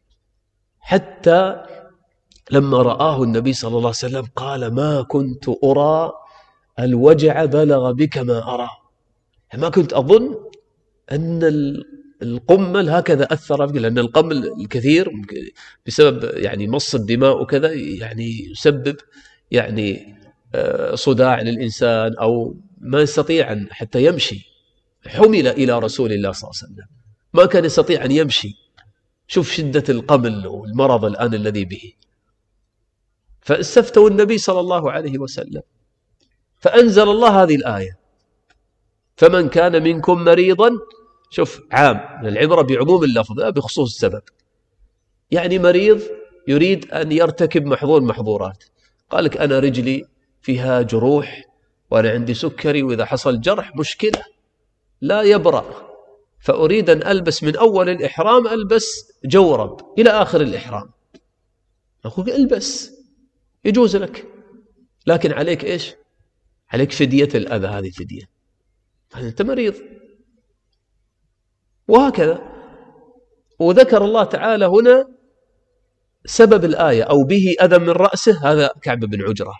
حتى لما رآه النبي صلى الله عليه وسلم قال ما كنت أرى الوجع بلغ بك ما أرى. ما كنت أظن أن القمل هكذا أثر فيه، لأن القمل الكثير بسبب يعني مص الدماء وكذا يعني يسبب يعني صداع للإنسان، أو ما يستطيع أن حتى يمشي. حمل إلى رسول الله صلى الله عليه وسلم، ما كان يستطيع أن يمشي. شوف شدة القمل والمرض الآن الذي به. فاستفتوا النبي صلى الله عليه وسلم، فأنزل الله هذه الآية فمن كان منكم مريضا. شوف عام، العبرة بعموم اللفظ لا بخصوص السبب. يعني مريض يريد أن يرتكب محظور محظورات، قال لك أنا رجلي فيها جروح وأنا عندي سكري، وإذا حصل جرح مشكلة لا يبرأ، فأريد أن ألبس من أول الإحرام ألبس جورب إلى آخر الإحرام. أقول ألبس، يجوز لك، لكن عليك إيش؟ عليك فدية الأذى. هذه فدية، أنت مريض. وهكذا. وذكر الله تعالى هنا سبب الآية أو به أذى من رأسه، هذا كعب بن عجرة.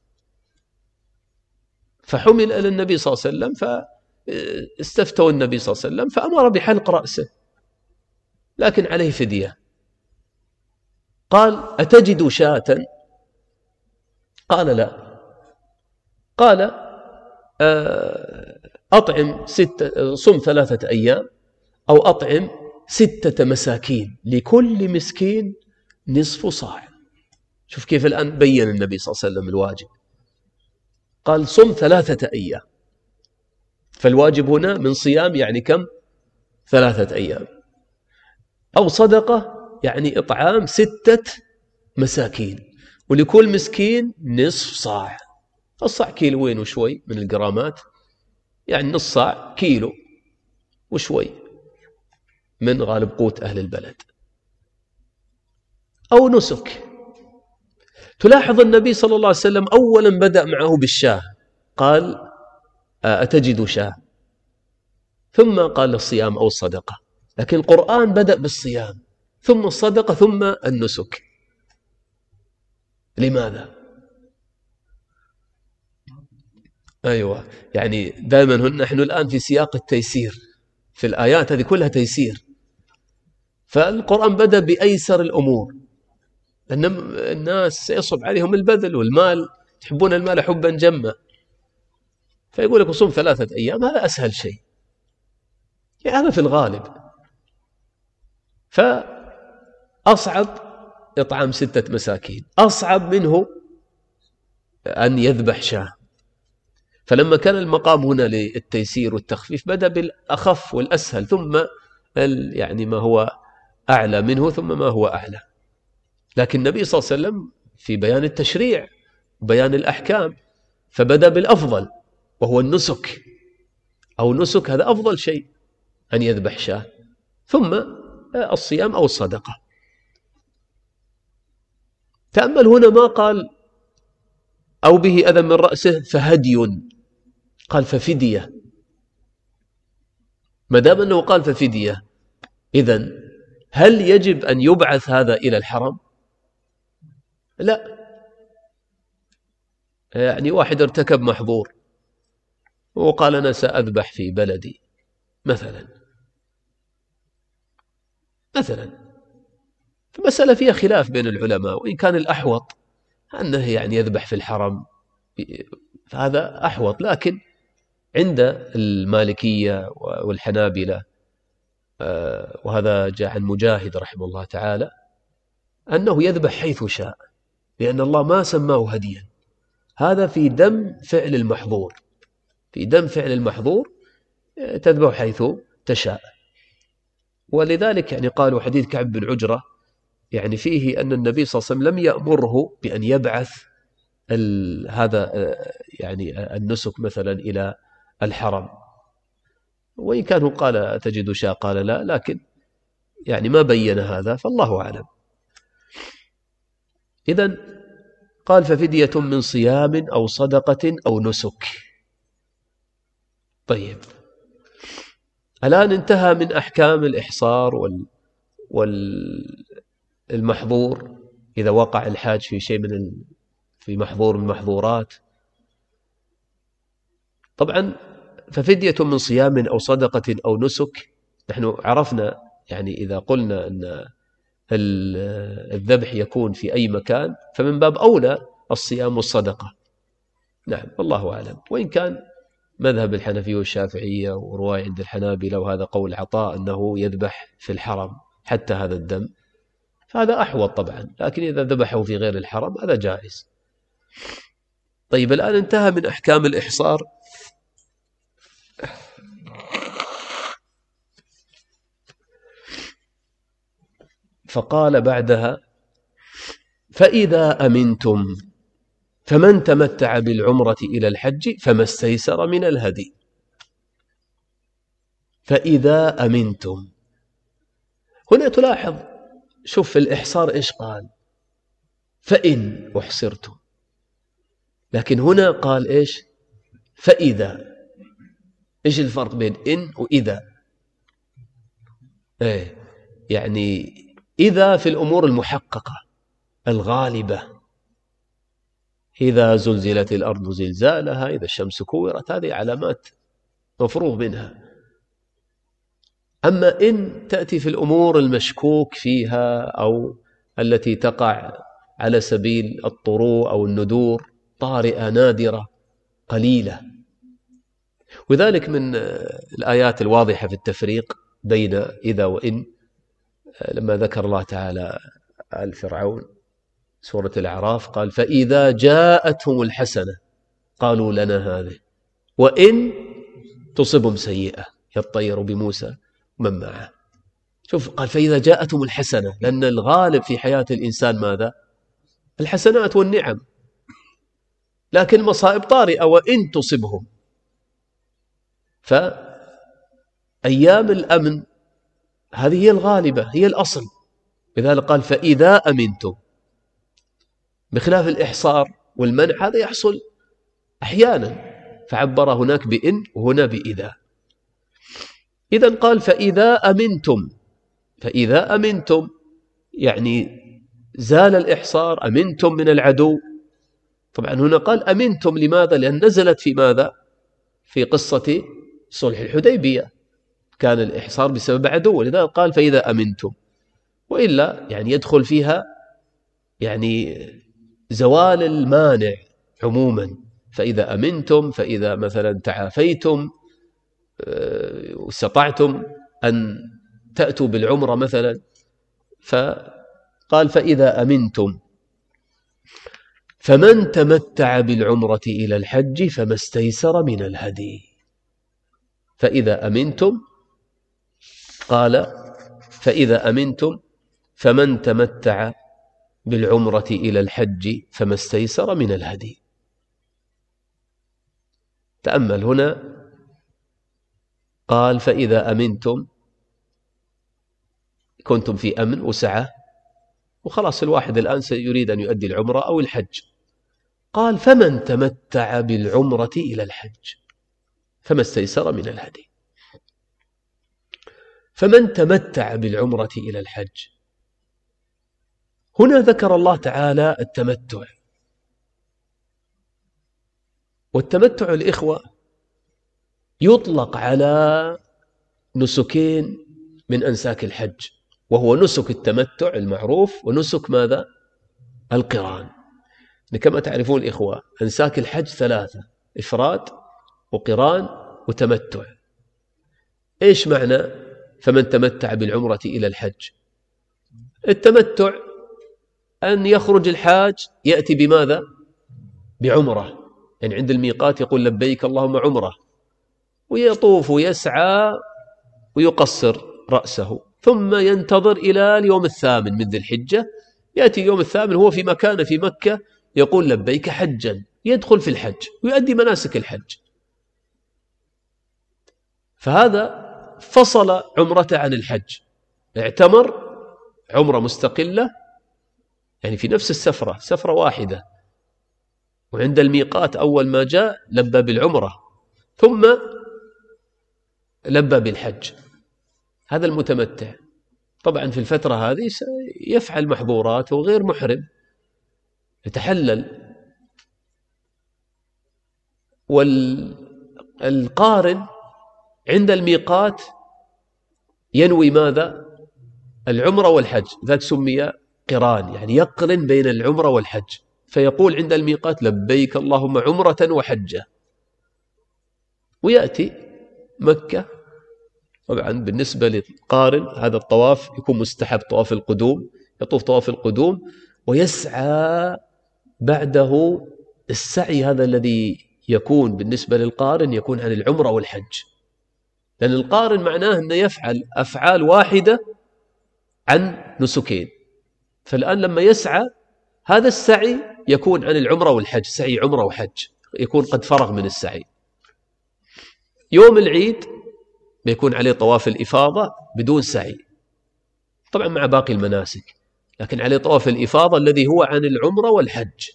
فحمل إلى النبي صلى الله عليه وسلم، فاستفتوا النبي صلى الله عليه وسلم فأمر بحلق رأسه، لكن عليه فدية. قال أتجد شاة؟ قال لا. قال أطعم صم 3 أيام أو أطعم 6 مساكين، لكل مسكين نصف صاع. شوف كيف الآن بين النبي صلى الله عليه وسلم الواجب. قال صم 3 أيام. فالواجب هنا من صيام يعني كم؟ 3 أيام. أو صدقة يعني إطعام 6 مساكين، ولكل مسكين نصف صاع. الصاع كيلوين وشوي من الجرامات، يعني نصف صاع كيلو وشوي من غالب قوت أهل البلد. أو نسك. تلاحظ النبي صلى الله عليه وسلم أولا بدأ معه بالشاة، قال أتجد شاة، ثم قال الصيام أو الصدقة. لكن القرآن بدأ بالصيام ثم الصدقة ثم النسك. لماذا؟ أيوة، يعني دائما نحن الآن في سياق التيسير، في الآيات هذه كلها تيسير، فالقرآن بدأ بأيسر الأمور. أن الناس سيصعب عليهم البذل والمال، تحبون المال حبا جما، فيقول لك صوم 3 أيام، هذا أسهل شيء، يعني هذا في الغالب. فأصعب إطعام 6 مساكين، أصعب منه أن يذبح شاة. فلما كان المقام هنا للتيسير والتخفيف بدأ بالأخف والأسهل، ثم يعني ما هو أعلى منه، ثم ما هو أعلى. لكن النبي صلى الله عليه وسلم في بيان التشريع وبيان الأحكام فبدأ بالأفضل وهو النسك، أو نسك هذا أفضل شيء أن يذبح شاة، ثم الصيام أو الصدقة. تأمل هنا ما قال أو به أذى من رأسه فهدي، قال ففدية. ما دام أنه قال ففدية، إذن هل يجب أن يبعث هذا إلى الحرم؟ لا. يعني واحد ارتكب محظور وقال أنا سأذبح في بلدي مثلا، فمسألة فيها خلاف بين العلماء، وإن كان الأحوط أنه يعني يذبح في الحرم، فهذا أحوط. لكن عند المالكية والحنابلة، وهذا جاء عن مجاهد رحمه الله تعالى، أنه يذبح حيث شاء، لأن الله ما سماه هديا. هذا في دم فعل المحظور، في دم فعل المحظور تذبح حيث تشاء. ولذلك يعني قالوا حديث كعب بن عجرة يعني فيه أن النبي صلى الله عليه وسلم لم يأمره بأن يبعث هذا يعني النسك مثلا إلى الحرم، وإن كان قال تجد شاء قال لا، لكن يعني ما بين هذا، فالله أعلم. إذن قال ففدية من صيام أو صدقة أو نسك. طيب، الآن انتهى من أحكام الإحصار والمحظور إذا وقع الحاج في شيء في محظور من المحظورات. طبعا ففدية من صيام أو صدقة أو نسك، نحن عرفنا يعني إذا قلنا أن الذبح يكون في أي مكان فمن باب أولى الصيام والصدقة. نعم، والله أعلم. وإن كان مذهب الحنفية والشافعية ورواية عند الحنابلة، وهذا قول عطاء أنه يذبح في الحرم حتى هذا الدم، فهذا أحوط طبعا، لكن إذا ذبحه في غير الحرم هذا جائز. طيب، الآن انتهى من أحكام الإحصار. فقال بعدها فإذا أمنتم فمن تمتع بالعمرة إلى الحج فما استيسر من الهدي. فإذا أمنتم، هنا تلاحظ، شوف في الإحصار إيش قال؟ فإن أحصرتم، لكن هنا قال إيش؟ فإذا. إيش الفرق بين إن وإذا؟ يعني إذا في الأمور المحققة الغالبة، إذا زلزلت الأرض زلزالها، إذا الشمس كورت، هذه علامات مفروغ منها. أما إن تأتي في الأمور المشكوك فيها أو التي تقع على سبيل الطروء أو الندور، طارئة نادرة قليلة. وذلك من الآيات الواضحة في التفريق بين إذا وإن، لما ذكر الله تعالى آل فرعون سورة الأعراف قال فإذا جاءتهم الحسنة قالوا لنا هذه وإن تصبهم سيئة يطيروا بموسى ومن معه. شوف قال فإذا جاءتهم الحسنة، لأن الغالب في حياة الإنسان ماذا؟ الحسنات والنعم، لكن المصائب طارئة وإن تصبهم. فأيام الأمن هذه هي الغالبة، هي الأصل. لذلك قال فإذا أمنتم، بخلاف الإحصار والمنع هذا يحصل أحيانا، فعبر هناك بإن وهنا بإذا. إذن قال فإذا أمنتم، فإذا أمنتم يعني زال الإحصار، أمنتم من العدو. طبعا هنا قال أمنتم لماذا؟ لأن نزلت في ماذا؟ في قصة صلح الحديبية، كان الإحصار بسبب عدو، ولذلك قال فإذا أمنتم. وإلا يعني يدخل فيها يعني زوال المانع عموما، فإذا أمنتم، فإذا مثلا تعافيتم واستطعتم أن تأتوا بالعمرة مثلا. فقال فإذا أمنتم فمن تمتع بالعمرة إلى الحج فما استيسر من الهدي. فإذا أمنتم، قال فإذا أمنتم فمن تمتع بالعمرة إلى الحج فما استيسر من الهدي. تأمل هنا، قال فإذا أمنتم، كنتم في أمن وسعة وخلاص الواحد الآن سيريد أن يؤدي العمرة أو الحج. قال فمن تمتع بالعمرة إلى الحج فما استيسر من الهدي. فمن تمتع بالعمرة إلى الحج، هنا ذكر الله تعالى التمتع. والتمتع الإخوة يطلق على نسكين من أنساك الحج، وهو نسك التمتع المعروف ونسك ماذا؟ القران. كما تعرفون الإخوة أنساك الحج ثلاثة: إفراد وقران وتمتع. إيش معنى فمن تمتع بالعمرة إلى الحج؟ التمتع أن يخرج الحاج يأتي بماذا؟ بعمرة، يعني عند الميقات يقول لبيك اللهم عمرة، ويطوف ويسعى ويقصر رأسه، ثم ينتظر إلى اليوم الثامن من ذي الحجة، يأتي اليوم الثامن هو في مكان في مكة يقول لبيك حجا، يدخل في الحج ويؤدي مناسك الحج. فهذا فصل عمرته عن الحج، اعتمر عمرة مستقلة، يعني في نفس السفرة، سفرة واحدة، وعند الميقات أول ما جاء لبى بالعمرة ثم لبى بالحج. هذا المتمتع. طبعا في الفترة هذه يفعل محظورات وغير محرم، يتحلل. والقارن عند الميقات ينوي ماذا؟ العمرة والحج، ذاك سمي قران، يعني يقرن بين العمرة والحج، فيقول عند الميقات لبيك اللهم عمرة وحجة، ويأتي مكة. طبعا بالنسبة للقارن هذا الطواف يكون مستحب، طواف القدوم، يطوف طواف القدوم ويسعى بعده. السعي هذا الذي يكون بالنسبة للقارن يكون عن العمرة والحج، لأن القارن معناه أنه يفعل أفعال واحدة عن نسكين. فالآن لما يسعى هذا السعي يكون عن العمرة والحج، سعي عمرة وحج، يكون قد فرغ من السعي. يوم العيد بيكون عليه طواف الإفاضة بدون سعي، طبعا مع باقي المناسك، لكن عليه طواف الإفاضة الذي هو عن العمرة والحج،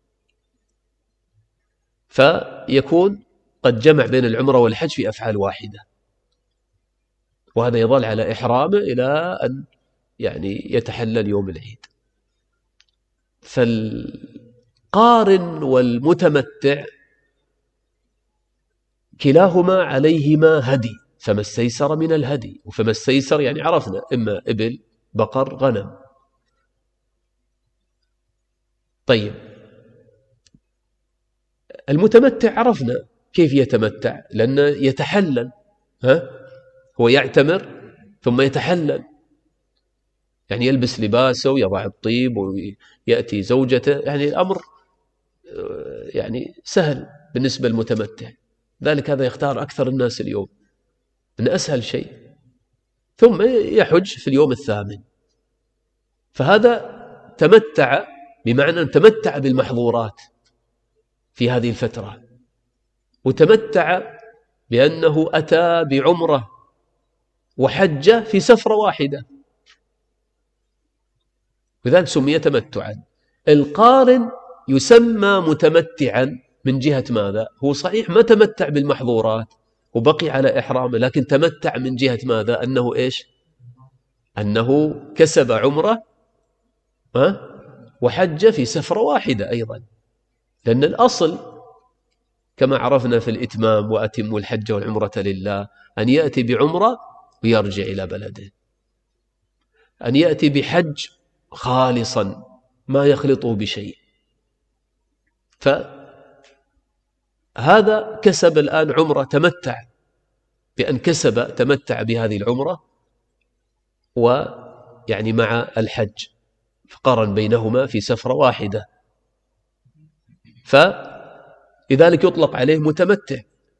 فيكون قد جمع بين العمرة والحج في أفعال واحدة. وهذا يظل على إحرامه إلى أن يعني يتحلل يوم العيد. فالقارن والمتمتع كلاهما عليهما هدي، فما استيسر من الهدي. وفما استيسر يعني عرفنا إما إبل، بقر، غنم. طيب المتمتع عرفنا كيف يتمتع، لأنه يتحلل، هو يعتمر ثم يتحلل، يعني يلبس لباسه ويضع الطيب ويأتي زوجته، يعني الأمر يعني سهل بالنسبة للمتمتع، ذلك هذا يختار أكثر الناس اليوم من أسهل شيء، ثم يحج في اليوم الثامن. فهذا تمتع، بمعنى أن تمتع بالمحظورات في هذه الفترة، وتمتع بأنه أتى بعمرة وحج في سفرة واحدة، لذلك سمي تمتعا. القارن يسمى متمتعا من جهة ماذا؟ هو صحيح ما تمتع بالمحظورات وبقي على إحرامه، لكن تمتع من جهة ماذا؟ أنه إيش؟ أنه كسب عمرة وحج في سفرة واحدة أيضا، لأن الأصل كما عرفنا في الإتمام وأتموا الحج والعمرة لله أن يأتي بعمرة ويرجع إلى بلده، أن يأتي بحج خالصا ما يخلطه بشيء. فهذا كسب الآن عمرة، تمتع بأن كسب، تمتع بهذه العمرة ويعني مع الحج، فقارن بينهما في سفرة واحدة، فلذلك يطلق عليه متمتع.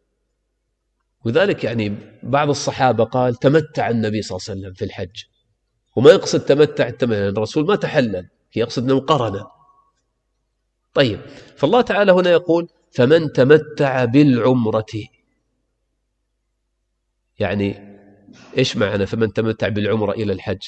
وذلك يعني بعض الصحابة قال تمتع النبي صلى الله عليه وسلم في الحج، وما يقصد تمتع الرسول ما تحلل، يقصد أنه قرن. طيب، فالله تعالى هنا يقول فمن تمتع بالعمرة، يعني إيش معنى فمن تمتع بالعمرة إلى الحج؟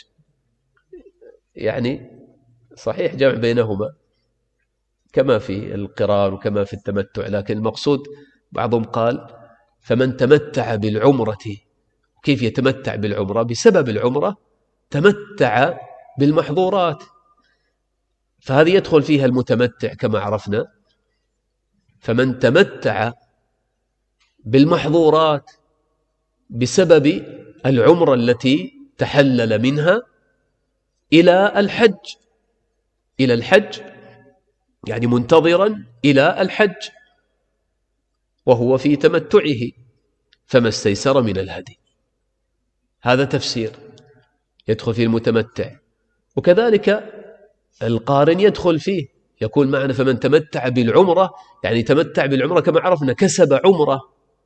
يعني صحيح جمع بينهما كما في القران وكما في التمتع، لكن المقصود بعضهم قال فمن تمتع بالعمرة. كيف يتمتع بالعمرة؟ بسبب العمرة تمتع بالمحظورات، فهذه يدخل فيها المتمتع كما عرفنا. فمن تمتع بالمحظورات بسبب العمرة التي تحلل منها إلى الحج، إلى الحج يعني منتظرا إلى الحج وهو في تمتعه، فما استيسر من الهدي. هذا تفسير يدخل فيه المتمتع. وكذلك القارن يدخل فيه، يكون معنا فمن تمتع بالعمرة، يعني تمتع بالعمرة كما عرفنا كسب عمرة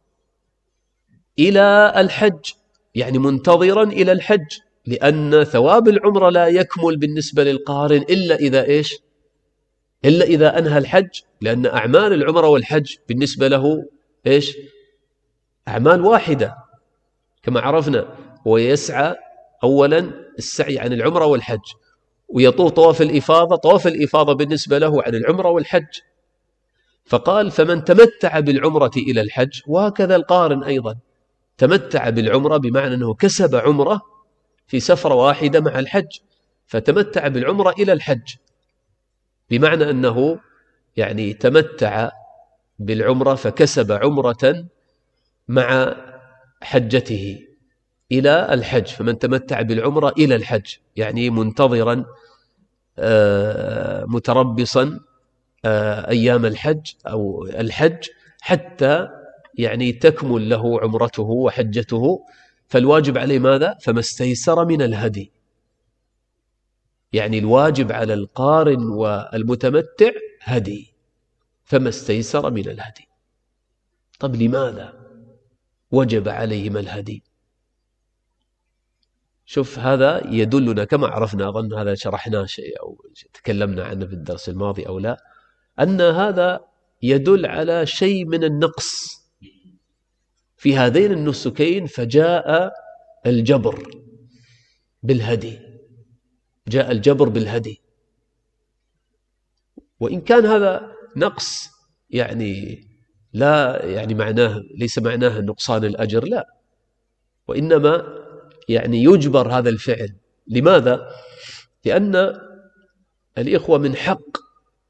إلى الحج، يعني منتظرا إلى الحج، لأن ثواب العمرة لا يكمل بالنسبة للقارن إلا إذا إيش؟ إلا إذا أنهى الحج، لأن أعمال العمرة والحج بالنسبة له إيش؟ أعمال واحدة كما عرفنا. ويسعى أولا السعي عن العمرة والحج، ويطوف طواف الإفاضة، طواف الإفاضة بالنسبة له عن العمرة والحج. فقال فمن تمتع بالعمرة إلى الحج، وهكذا القارن أيضا تمتع بالعمرة بمعنى أنه كسب عمرة في سفرة واحدة مع الحج، فتمتع بالعمرة إلى الحج، بمعنى أنه يعني تمتع بالعمرة فكسب عمرة مع حجته إلى الحج. فمن تمتع بالعمرة إلى الحج يعني منتظرا متربصا أيام الحج أو الحج حتى يعني تكمل له عمرته وحجته. فالواجب عليه ماذا؟ فما استيسر من الهدي، يعني الواجب على القارن والمتمتع هدي، فما استيسر من الهدي. طب لماذا وجب عليهما الهدي؟ شوف، هذا يدلنا كما عرفنا، أظن هذا شرحناه شيء أو تكلمنا عنه في الدرس الماضي أو لا، أن هذا يدل على شيء من النقص في هذين النسكين، فجاء الجبر بالهدي، جاء الجبر بالهدي. وإن كان هذا نقص يعني لا يعني معناه، ليس معناه نقصان الأجر، لا، وإنما يعني يجبر هذا الفعل. لماذا؟ لأن الإخوة من حق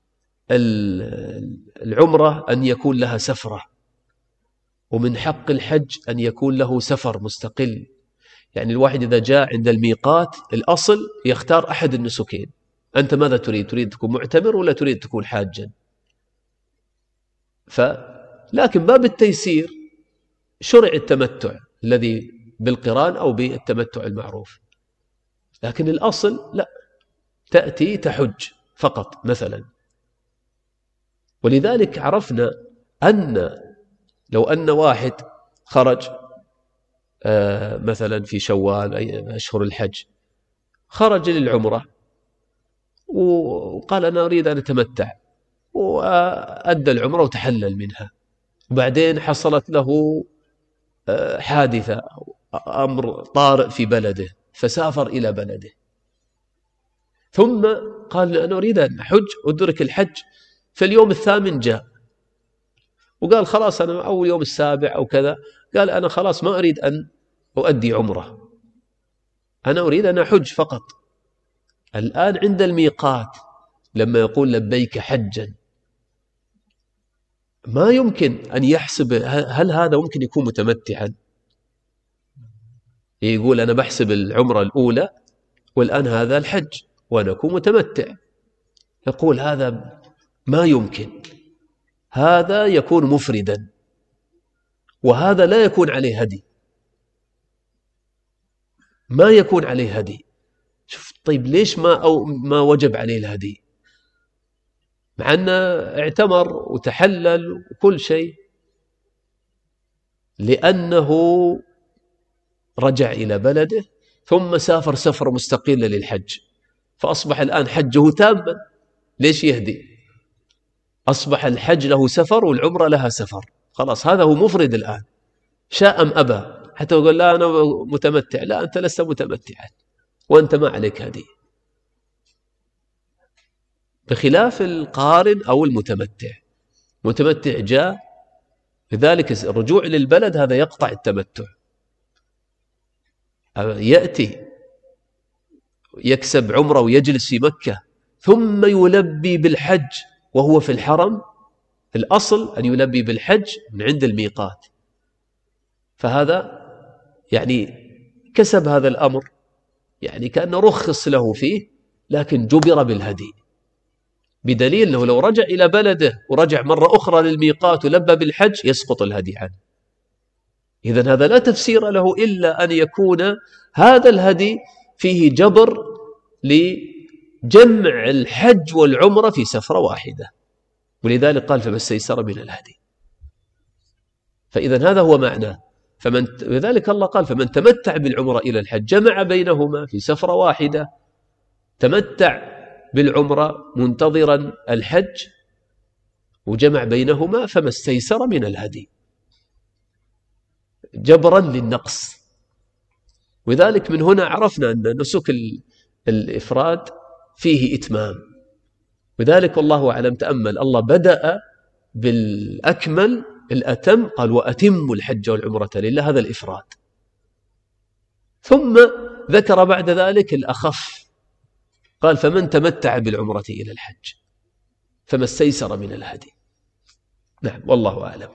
العمرة أن يكون لها سفرة، ومن حق الحج أن يكون له سفر مستقل. يعني الواحد إذا جاء عند الميقات الأصل يختار أحد النسكين. أنت ماذا تريد؟ تريد تكون معتمر ولا تريد تكون حاجا؟ لكن باب التيسير شرع التمتع الذي بالقران أو بالتمتع المعروف، لكن الأصل لا، تأتي تحج فقط مثلا. ولذلك عرفنا أن لو أن واحد خرج مثلا في شوال أي أشهر الحج، خرج للعمرة وقال أنا أريد أن أتمتع، وأدى العمرة وتحلل منها، وبعدين حصلت له حادثة أمر طارئ في بلده فسافر إلى بلده، ثم قال أنا أريد أن أحج وأدرك الحج، في اليوم الثامن جاء وقال خلاص أنا أول يوم السابع أو كذا، قال أنا خلاص ما أريد أن أؤدي عمرة، أنا أريد أن أحج فقط. الآن عند الميقات لما يقول لبيك حجا، ما يمكن أن يحسب هل هذا ممكن يكون متمتعا، يقول أنا بحسب العمرة الأولى والآن هذا الحج وأنا أكون متمتع، يقول هذا ما يمكن، هذا يكون مفردا وهذا لا يكون عليه هدي، ما يكون عليه هدي. شوف طيب ليش ما وجب عليه الهدي مع أنه اعتمر وتحلل وكل شيء؟ لأنه رجع إلى بلده ثم سافر سفر مستقلة للحج، فأصبح الآن حجه تاما، ليش يهدي؟ أصبح الحج له سفر والعمرة لها سفر، خلاص هذا هو مفرد الآن، شاء أم أبى، حتى يقول لا أنا متمتع، لا أنت لست متمتعا وأنت ما عليك هدي، بخلاف القارن أو المتمتع. متمتع جاء، لذلك الرجوع للبلد هذا يقطع التمتع، يأتي يكسب عمره ويجلس في مكة ثم يلبي بالحج وهو في الحرم، الأصل أن يلبي بالحج من عند الميقات، فهذا يعني كسب هذا الأمر، يعني كأنه رخص له فيه، لكن جبر بالهدي، بدليل أنه لو رجع إلى بلده ورجع مرة أخرى للميقات ولبى بالحج يسقط الهدي عنه. إذن هذا لا تفسير له إلا أن يكون هذا الهدي فيه جبر لجمع الحج والعمرة في سفرة واحدة، ولذلك قال فما استيسر من الهدي. فإذن هذا هو معناه، لذلك الله قال فمن تمتع بالعمرة إلى الحج جمع بينهما في سفرة واحدة، تمتع بالعمرة منتظرا الحج وجمع بينهما فما استيسر من الهدي جبرا للنقص. وذلك من هنا عرفنا أن نسك الإفراد فيه إتمام، وذلك والله أعلم تأمل الله بدأ بالأكمل الأتم، قال وأتموا الحج والعمرة لله، هذا الإفراد، ثم ذكر بعد ذلك الأخف، قال فمن تمتع بالعمرة إلى الحج فما استيسر من الهدي. نعم والله أعلم.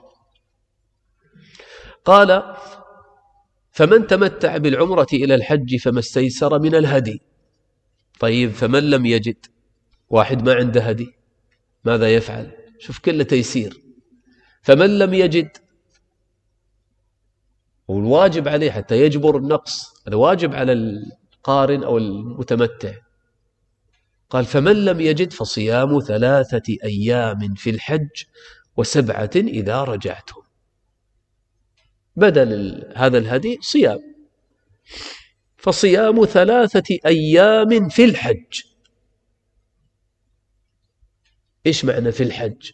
قال فمن تمتع بالعمرة إلى الحج فما استيسر من الهدي. طيب فمن لم يجد، واحد ما عنده هدي ماذا يفعل؟ شوف كل تيسير. فمن لم يجد، والواجب عليه حتى يجبر النقص، هذا واجب على القارن أو المتمتع، قال فمن لم يجد فصيام 3 أيام في الحج و7 إذا رجعتم، بدل هذا الهدي صيام، فصيام 3 أيام في الحج. إيش معنى في الحج؟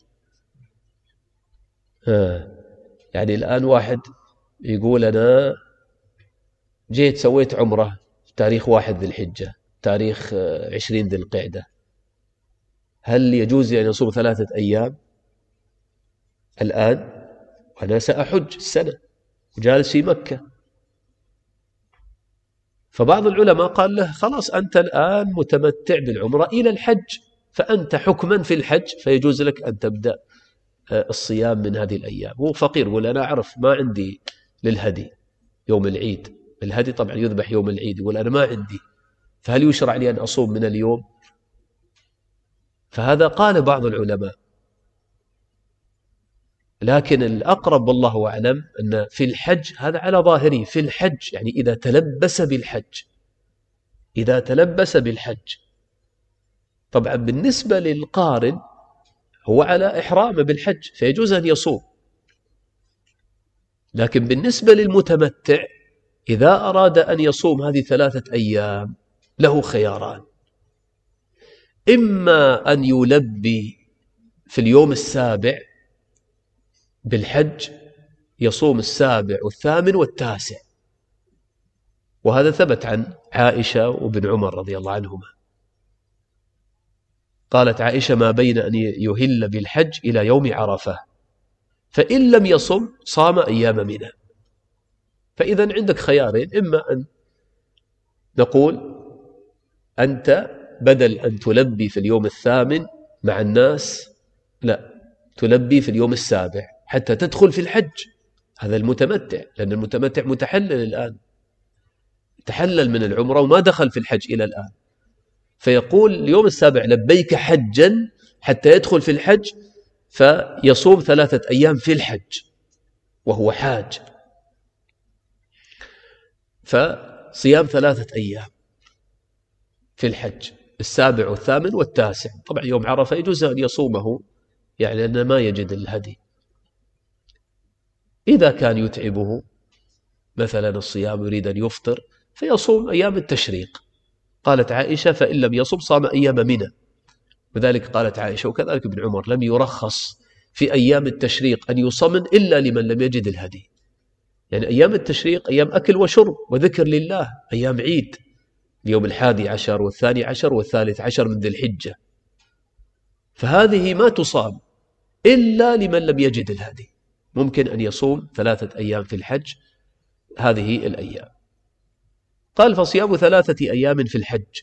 يعني الآن واحد يقول أنا جيت سويت عمرة تاريخ 1 ذي الحجة، تاريخ 20 ذي القعدة، هل يجوز أن يصوم 3 أيام الآن؟ وأنا سأحج السنة وجالس في مكة. فبعض العلماء قال له خلاص أنت الآن متمتع بالعمرة إلى الحج، فأنت حكما في الحج فيجوز لك أن تبدأ الصيام من هذه الأيام. هو فقير يقول أنا أعرف ما عندي للهدي يوم العيد، الهدي طبعا يذبح يوم العيد، يقول أنا ما عندي، فهل يشرع لي أن أصوم من اليوم؟ فهذا قال بعض العلماء، لكن الأقرب والله أعلم أن في الحج هذا على ظاهره، في الحج يعني إذا تلبس بالحج، إذا تلبس بالحج. طبعا بالنسبة للقارن هو على إحرامه بالحج فيجوز أن يصوم. لكن بالنسبة للمتمتع إذا أراد أن يصوم هذه 3 أيام له خياران: إما أن يلبي في اليوم السابع بالحج، يصوم السابع والثامن والتاسع، وهذا ثبت عن عائشة وابن عمر رضي الله عنهما. قالت عائشة: ما بين أن يهل بالحج إلى يوم عرفة، فإن لم يصم صام أيام منى. فإذا عندك خيارين: إما أن نقول أنت بدل أن تلبي في اليوم الثامن مع الناس، لا، تلبي في اليوم السابع حتى تدخل في الحج. هذا المتمتع، لأن المتمتع متحلل الآن، تحلل من العمرة وما دخل في الحج إلى الآن، فيقول اليوم السابع لبيك حجا حتى يدخل في الحج، فيصوم 3 أيام في الحج وهو حاج، فصيام 3 أيام في الحج، السابع والثامن والتاسع. طبعا يوم عرفة يجوز أن يصومه، يعني لأنه ما يجد الهدي. إذا كان يتعبه مثلا الصيام يريد أن يفطر فيصوم أيام التشريق. قالت عائشة: فإن لم يصم صام أيام منى. وذلك قالت عائشة وكذلك ابن عمر: لم يرخص في أيام التشريق أن يصمن إلا لمن لم يجد الهدي. يعني أيام التشريق أيام أكل وشرب وذكر لله، أيام عيد، اليوم 11 و12 و13 من ذي الحجة، فهذه ما تصام إلا لمن لم يجد الهدي. ممكن أن يصوم 3 أيام في الحج هذه الأيام. قال: فصيام 3 أيام في الحج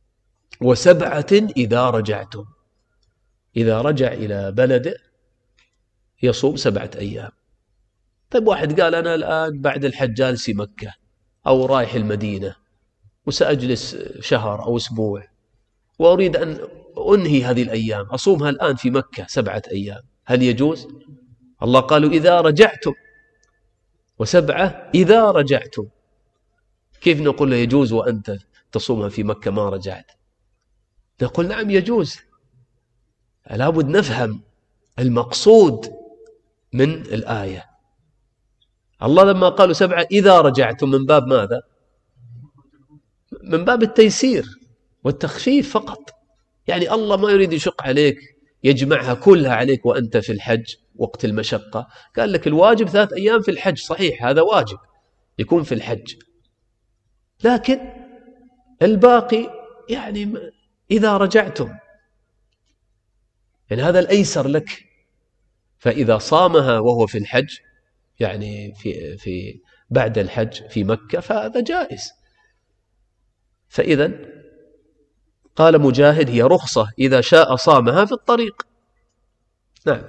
و7 إذا رجعتم. إذا رجع إلى بلده يصوم 7 أيام. طيب واحد قال: أنا الآن بعد الحج جالس في مكة أو رايح المدينة وسأجلس شهر أو أسبوع وأريد أن أنهي هذه الأيام، أصومها الآن في مكة 7 أيام، هل يجوز؟ الله قالوا: إذا رجعتم، و7 إذا رجعتم. كيف نقول له يجوز وأنت تصومها في مكة ما رجعت؟ نقول: نعم يجوز. لابد نفهم المقصود من الآية. الله لما قالوا 7 إذا رجعتم من باب ماذا؟ من باب التيسير والتخفيف فقط. يعني الله ما يريد يشق عليك يجمعها كلها عليك وأنت في الحج وقت المشقة. قال لك الواجب 3 أيام في الحج، صحيح هذا واجب يكون في الحج، لكن الباقي يعني إذا رجعتم، يعني هذا الأيسر لك. فإذا صامها وهو في الحج، يعني في بعد الحج في مكة، فهذا جائز. فإذا قال مجاهد: هي رخصة إذا شاء صامها في الطريق. نعم،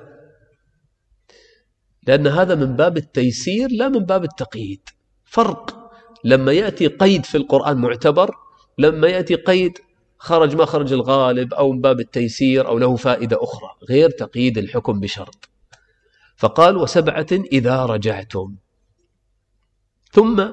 لأن هذا من باب التيسير لا من باب التقييد. فرق لما يأتي قيد في القرآن معتبر، لما يأتي قيد خرج ما خرج الغالب أو من باب التيسير أو له فائدة أخرى غير تقييد الحكم بشرط. فقال: و7 إذا رجعتم. ثم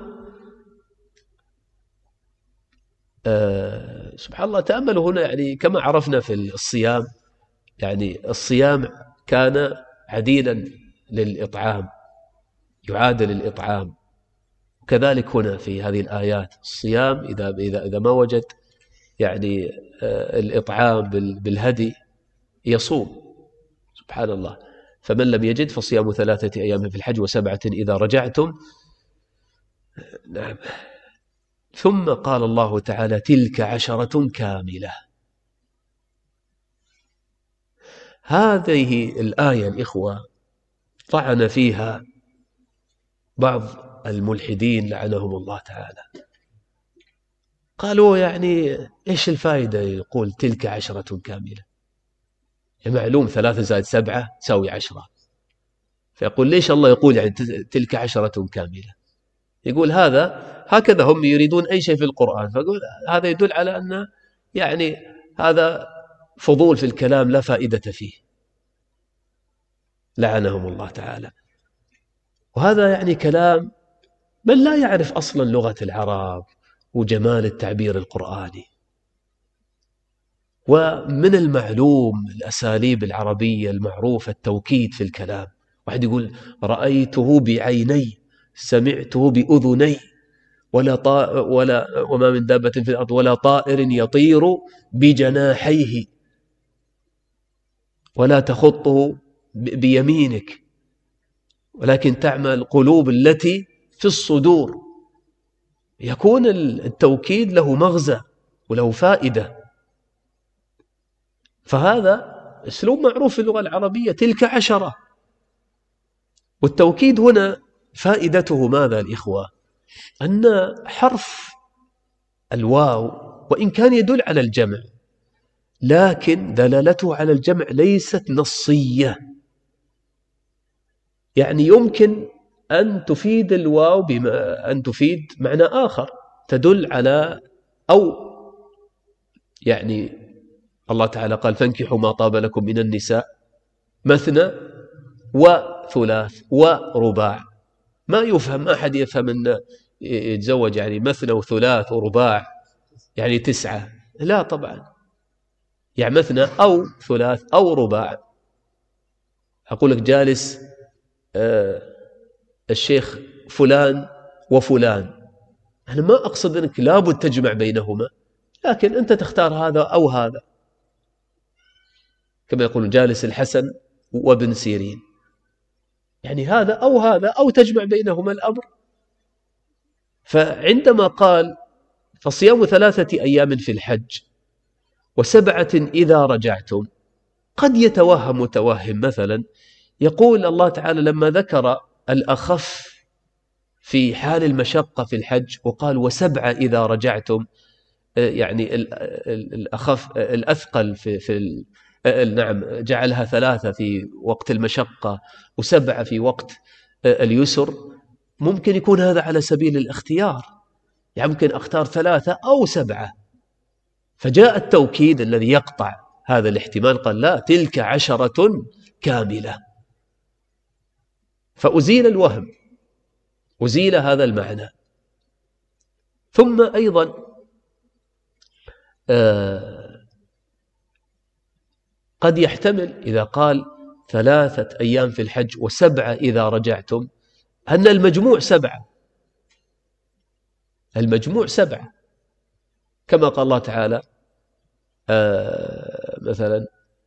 سبحان الله، تأملوا هنا، يعني كما عرفنا في الصيام، يعني الصيام كان عديلا للإطعام، يعادل الإطعام، كذلك هنا في هذه الآيات الصيام إذا ما وجد يعني الإطعام بالهدي يصوم. سبحان الله. فمن لم يجد فصيام 3 أيام في الحج و7 إذا رجعتم. نعم. ثم قال الله تعالى: تلك 10 كاملة. هذه الآية الإخوة طعن فيها بعض الملحدين لعنهم الله تعالى. قالوا: يعني إيش الفائدة يقول تلك 10 كاملة؟ معلوم 3 زائد 7 تساوي 10. فيقول: ليش الله يقول يعني تلك 10 كاملة؟ يقول هكذا هم يريدون أي شيء في القرآن، فيقول هذا يدل على أن يعني هذا فضول في الكلام لا فائدة فيه، لعنهم الله تعالى. وهذا يعني كلام من لا يعرف أصلا لغة العرب وجمال التعبير القرآني. ومن المعلوم الأساليب العربية المعروفة التوكيد في الكلام. واحد يقول رأيته بعيني، سمعته بأذني، وما من دابة في الأرض ولا طائر يطير بجناحيه، ولا تخطه بيمينك ولكن تعمى القلوب التي في الصدور. يكون التوكيد له مغزى وله فائدة. فهذا أسلوب معروف في اللغة العربية، تلك 10. والتوكيد هنا فائدته ماذا الإخوة؟ أن حرف الواو وإن كان يدل على الجمع، لكن دلالته على الجمع ليست نصية. يعني يمكن أن تفيد الواو أن تفيد معنى آخر، تدل على يعني الله تعالى قال فانكحوا ما طاب لكم من النساء مثنى وثلاث ورباع. ما يفهم، ما أحد يفهم أن يتزوج يعني مثنى وثلاث ورباع يعني 9. لا طبعا، يعني مثنى أو ثلاث أو رباع. أقول لك جالس الشيخ فلان وفلان، أنا ما أقصد أنك لابد تجمع بينهما، لكن أنت تختار هذا أو هذا، كما يقول جالس الحسن وابن سيرين، يعني هذا أو هذا أو تجمع بينهما الأمر. فعندما قال فصيام 3 أيام في الحج و7 إذا رجعتم، قد يتوهم متوهم مثلا يقول الله تعالى لما ذكر الأخف في حال المشقة في الحج وقال و7 إذا رجعتم، يعني الأخف الأثقل نعم جعلها 3 في وقت المشقة و7 في وقت اليسر. ممكن يكون هذا على سبيل الاختيار، يعني ممكن أختار 3 أو 7. فجاء التوكيد الذي يقطع هذا الاحتمال، قال لا تلك 10 كاملة. فأزيل الوهم، أزيل هذا المعنى. ثم أيضا قد يحتمل إذا قال 3 أيام في الحج و7 إذا رجعتم أن المجموع 7، المجموع 7، كما قال الله تعالى مثلا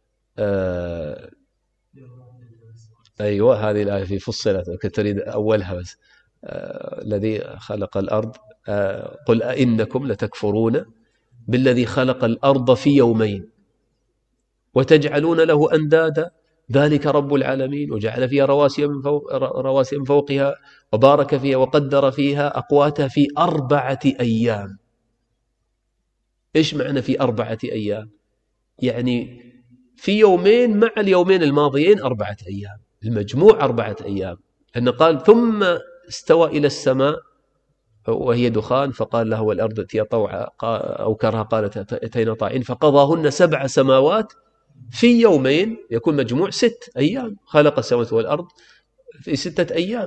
أيوة هذه الآية في فصلت، كنت تريد أولها بس الذي خلق الأرض قل أئنكم لتكفرون بالذي خلق الأرض في يومين وتجعلون له أندادا ذلك رب العالمين وجعل فيها رواسي من فوقها وبارك فيها وقدر فيها أقواتها في 4 أيام. إيش معنى في 4 أيام؟ يعني في يومين مع اليومين الماضيين 4 أيام، المجموع 4 أيام. لأن قال ثم استوى إلى السماء وهي دخان فقال له والأرض ائتيا طوعا أو كرها قالت أتينا طاعين فقضاهن 7 سماوات في يومين، يكون مجموع 6 أيام. خلق السماوات والأرض في 6 أيام.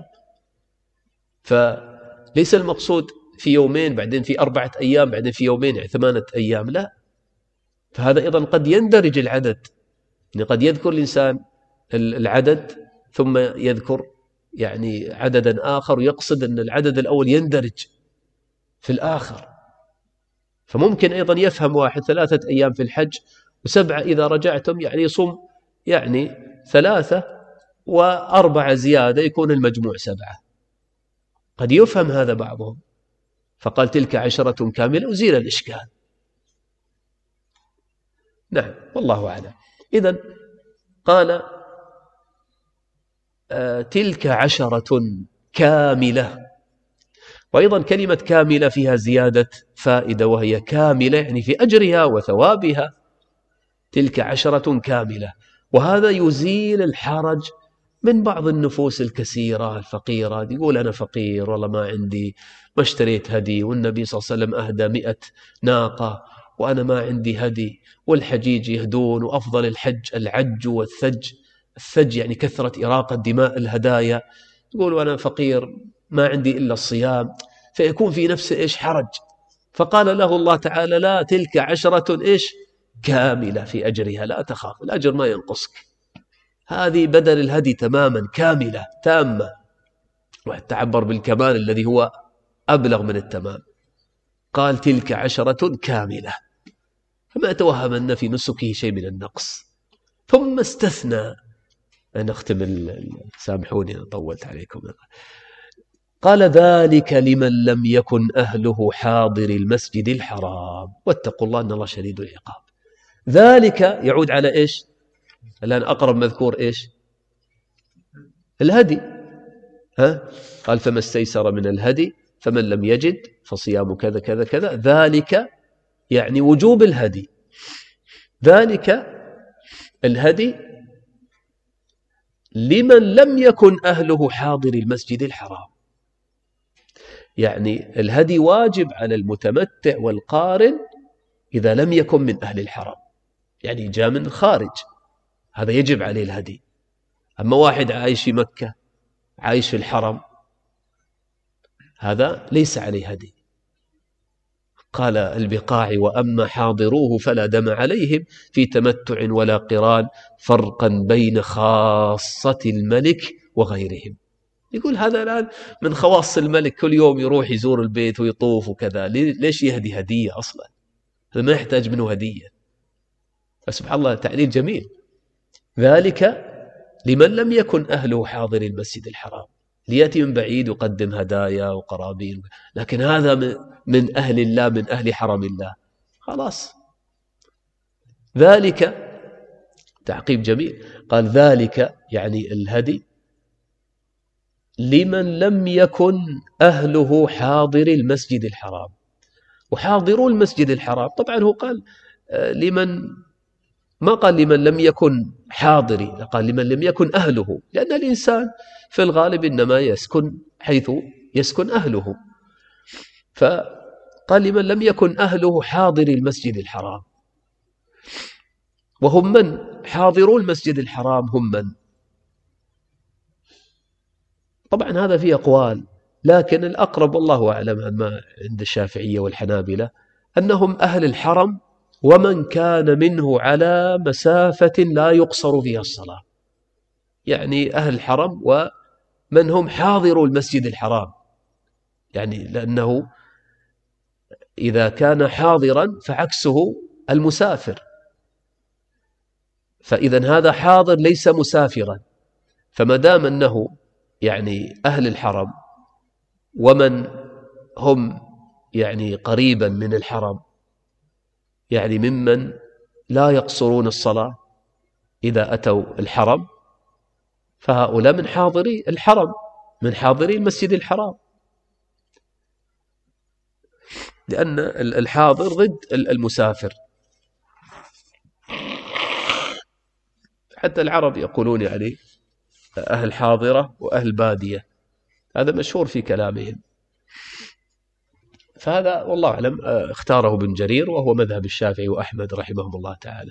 فليس المقصود في يومين بعدين في 4 أيام بعدين في يومين يعني 8 أيام، لا. فهذا أيضا قد يندرج العدد، يعني قد يذكر الإنسان العدد ثم يذكر يعني عددا آخر ويقصد أن العدد الأول يندرج في الآخر. فممكن أيضا يفهم واحد 3 أيام في الحج و7 إذا رجعتم يعني يصوم يعني 3 و4 زيادة يكون المجموع 7. قد يفهم هذا بعضهم، فقال تلك 10 كاملة وزيل الإشكال. نعم والله أعلم. إذن قال تلك 10 كاملة. وأيضا كلمة كاملة فيها زيادة فائدة، وهي كاملة يعني في أجرها وثوابها. تلك 10 كاملة، وهذا يزيل الحرج من بعض النفوس الكثيرة الفقيرة. يقول أنا فقير والله ما عندي، ما اشتريت هدي، والنبي صلى الله عليه وسلم أهدى 100 ناقة وأنا ما عندي هدي، والحجيج يهدون، وأفضل الحج العج والثج. الثج يعني كثرة إراقة دماء الهدايا. يقول وأنا فقير ما عندي إلا الصيام، فيكون في نفسه إيش حرج. فقال له الله تعالى لا تلك 10 إيش كاملة في أجرها، لا تخاف، الأجر ما ينقصك، هذه بدل الهدي تماما كاملة تامة، وتعبر بالكمال الذي هو أبلغ من التمام، قال تلك 10 كاملة، فما توهم أن في نسكه شيء من النقص. ثم استثنى، أنا أختم سامحوني أنا طولت عليكم، قال ذلك لمن لم يكن أهله حاضر المسجد الحرام واتقوا الله إن الله شديد العقاب. ذلك يعود على إيش؟ الآن أقرب مذكور إيش؟ الهدي، قال فما استيسر من الهدي فمن لم يجد فصيام كذا كذا كذا، ذلك يعني وجوب الهدي، ذلك الهدي لمن لم يكن أهله حاضر المسجد الحرام، يعني الهدي واجب على المتمتع والقارن إذا لم يكن من أهل الحرم، يعني جاء من الخارج هذا يجب عليه الهدي. أما واحد عايش في مكة عايش في الحرم هذا ليس عليه هدي. قال البقاع وأما حاضروه فلا دم عليهم في تمتع ولا قران فرقا بين خاصة الملك وغيرهم. يقول هذا الآن من خواص الملك، كل يوم يروح يزور البيت ويطوف وكذا، ليش يهدي هدية أصلا؟ هذا ما يحتاج منه هدية. فسبحان الله تعليل جميل. ذلك لمن لم يكن أهله حاضر المسجد الحرام، ليأتي من بعيد وقدم هدايا وقرابين، لكن هذا من أهل الله، من أهل حرم الله، خلاص. ذلك تعقيب جميل، قال ذلك يعني الهدي لمن لم يكن أهله حاضر المسجد الحرام. وحاضروا المسجد الحرام طبعا هو قال لمن، ما قال لمن لم يكن حاضري، قال لمن لم يكن أهله، لأن الإنسان في الغالب إنما يسكن حيث يسكن أهله، فقال لمن لم يكن أهله حاضر المسجد الحرام. وهم من حاضروا المسجد الحرام؟ هم من؟ طبعا هذا فيه أقوال، لكن الأقرب والله أعلم ما عند الشافعية والحنابلة أنهم أهل الحرم ومن كان منه على مسافة لا يقصر فيها الصلاة، يعني أهل الحرم ومن هم حاضروا المسجد الحرام، يعني لأنه إذا كان حاضرا فعكسه المسافر، فإذا هذا حاضر ليس مسافرا، فما دام أنه يعني أهل الحرم ومن هم يعني قريبا من الحرم، يعني ممن لا يقصرون الصلاة إذا أتوا الحرم، فهؤلاء من حاضري الحرم، من حاضري المسجد الحرام، لأن الحاضر ضد المسافر. حتى العرب يقولون يعني أهل حاضرة وأهل بادية، هذا مشهور في كلامهم. فهذا والله أعلم اختاره ابن جرير وهو مذهب الشافعي وأحمد رحمهم الله تعالى،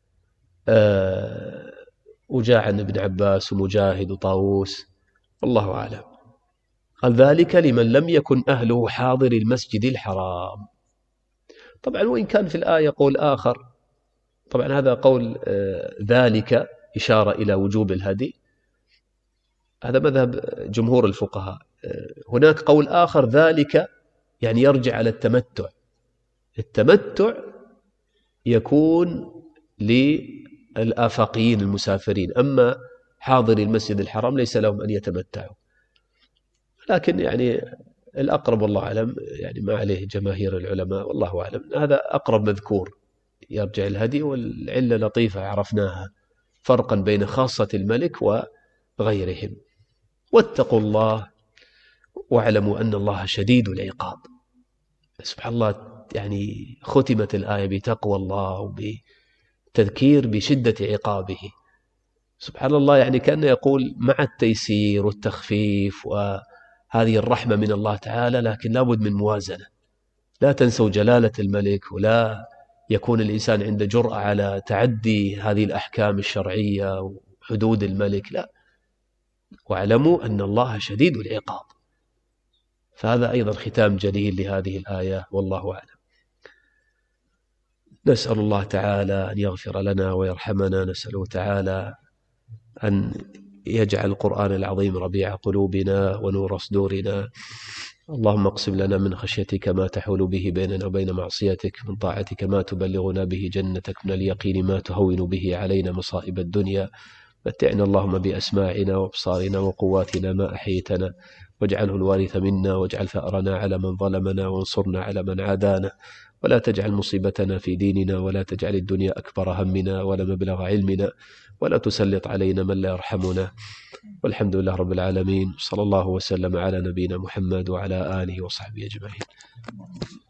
وجاء عن ابن عباس ومجاهد وطاووس، والله أعلم. قال ذلك لمن لم يكن أهله حاضر المسجد الحرام. طبعا وإن كان في الآية قول آخر، طبعا هذا قول ذلك إشارة إلى وجوب الهدي، هذا مذهب جمهور الفقهاء. هناك قول آخر ذلك يعني يرجع على التمتع، التمتع يكون للآفاقيين المسافرين، أما حاضر المسجد الحرام ليس لهم أن يتمتعوا. لكن يعني الأقرب والله أعلم، يعني ما عليه جماهير العلماء والله أعلم، هذا أقرب مذكور يرجع الهدي، والعلة لطيفة عرفناها، فرقا بين خاصة الملك وغيرهم. واتقوا الله واعلموا أن الله شديد العقاب. سبحان الله، يعني ختمت الآية بتقوى الله وبتذكير بشدة عقابه. سبحان الله، يعني كأنه يقول مع التيسير والتخفيف وهذه الرحمة من الله تعالى، لكن لابد من موازنة، لا تنسوا جلالة الملك، ولا يكون الإنسان عنده جرأة على تعدي هذه الأحكام الشرعية وحدود الملك، لا، واعلموا أن الله شديد العقاب. فهذا أيضا ختام جليل لهذه الآية، والله أعلم. نسأل الله تعالى أن يغفر لنا ويرحمنا، نسأله تعالى أن يجعل القرآن العظيم ربيع قلوبنا ونور صدورنا. اللهم اقسم لنا من خشيتك ما تحول به بيننا وبين معصيتك، من طاعتك ما تبلغنا به جنتك، من اليقين ما تهون به علينا مصائب الدنيا. متعنا اللهم بأسماعنا وأبصارنا وقواتنا ما أحيتنا، واجعله الوارث منا، واجعل ثأرنا على من ظلمنا، وانصرنا على من عادانا، ولا تجعل مصيبتنا في ديننا، ولا تجعل الدنيا أكبر همنا ولا مبلغ علمنا، ولا تسلط علينا من لا يرحمنا. والحمد لله رب العالمين، صلى الله وسلم على نبينا محمد وعلى آله وصحبه أجمعين.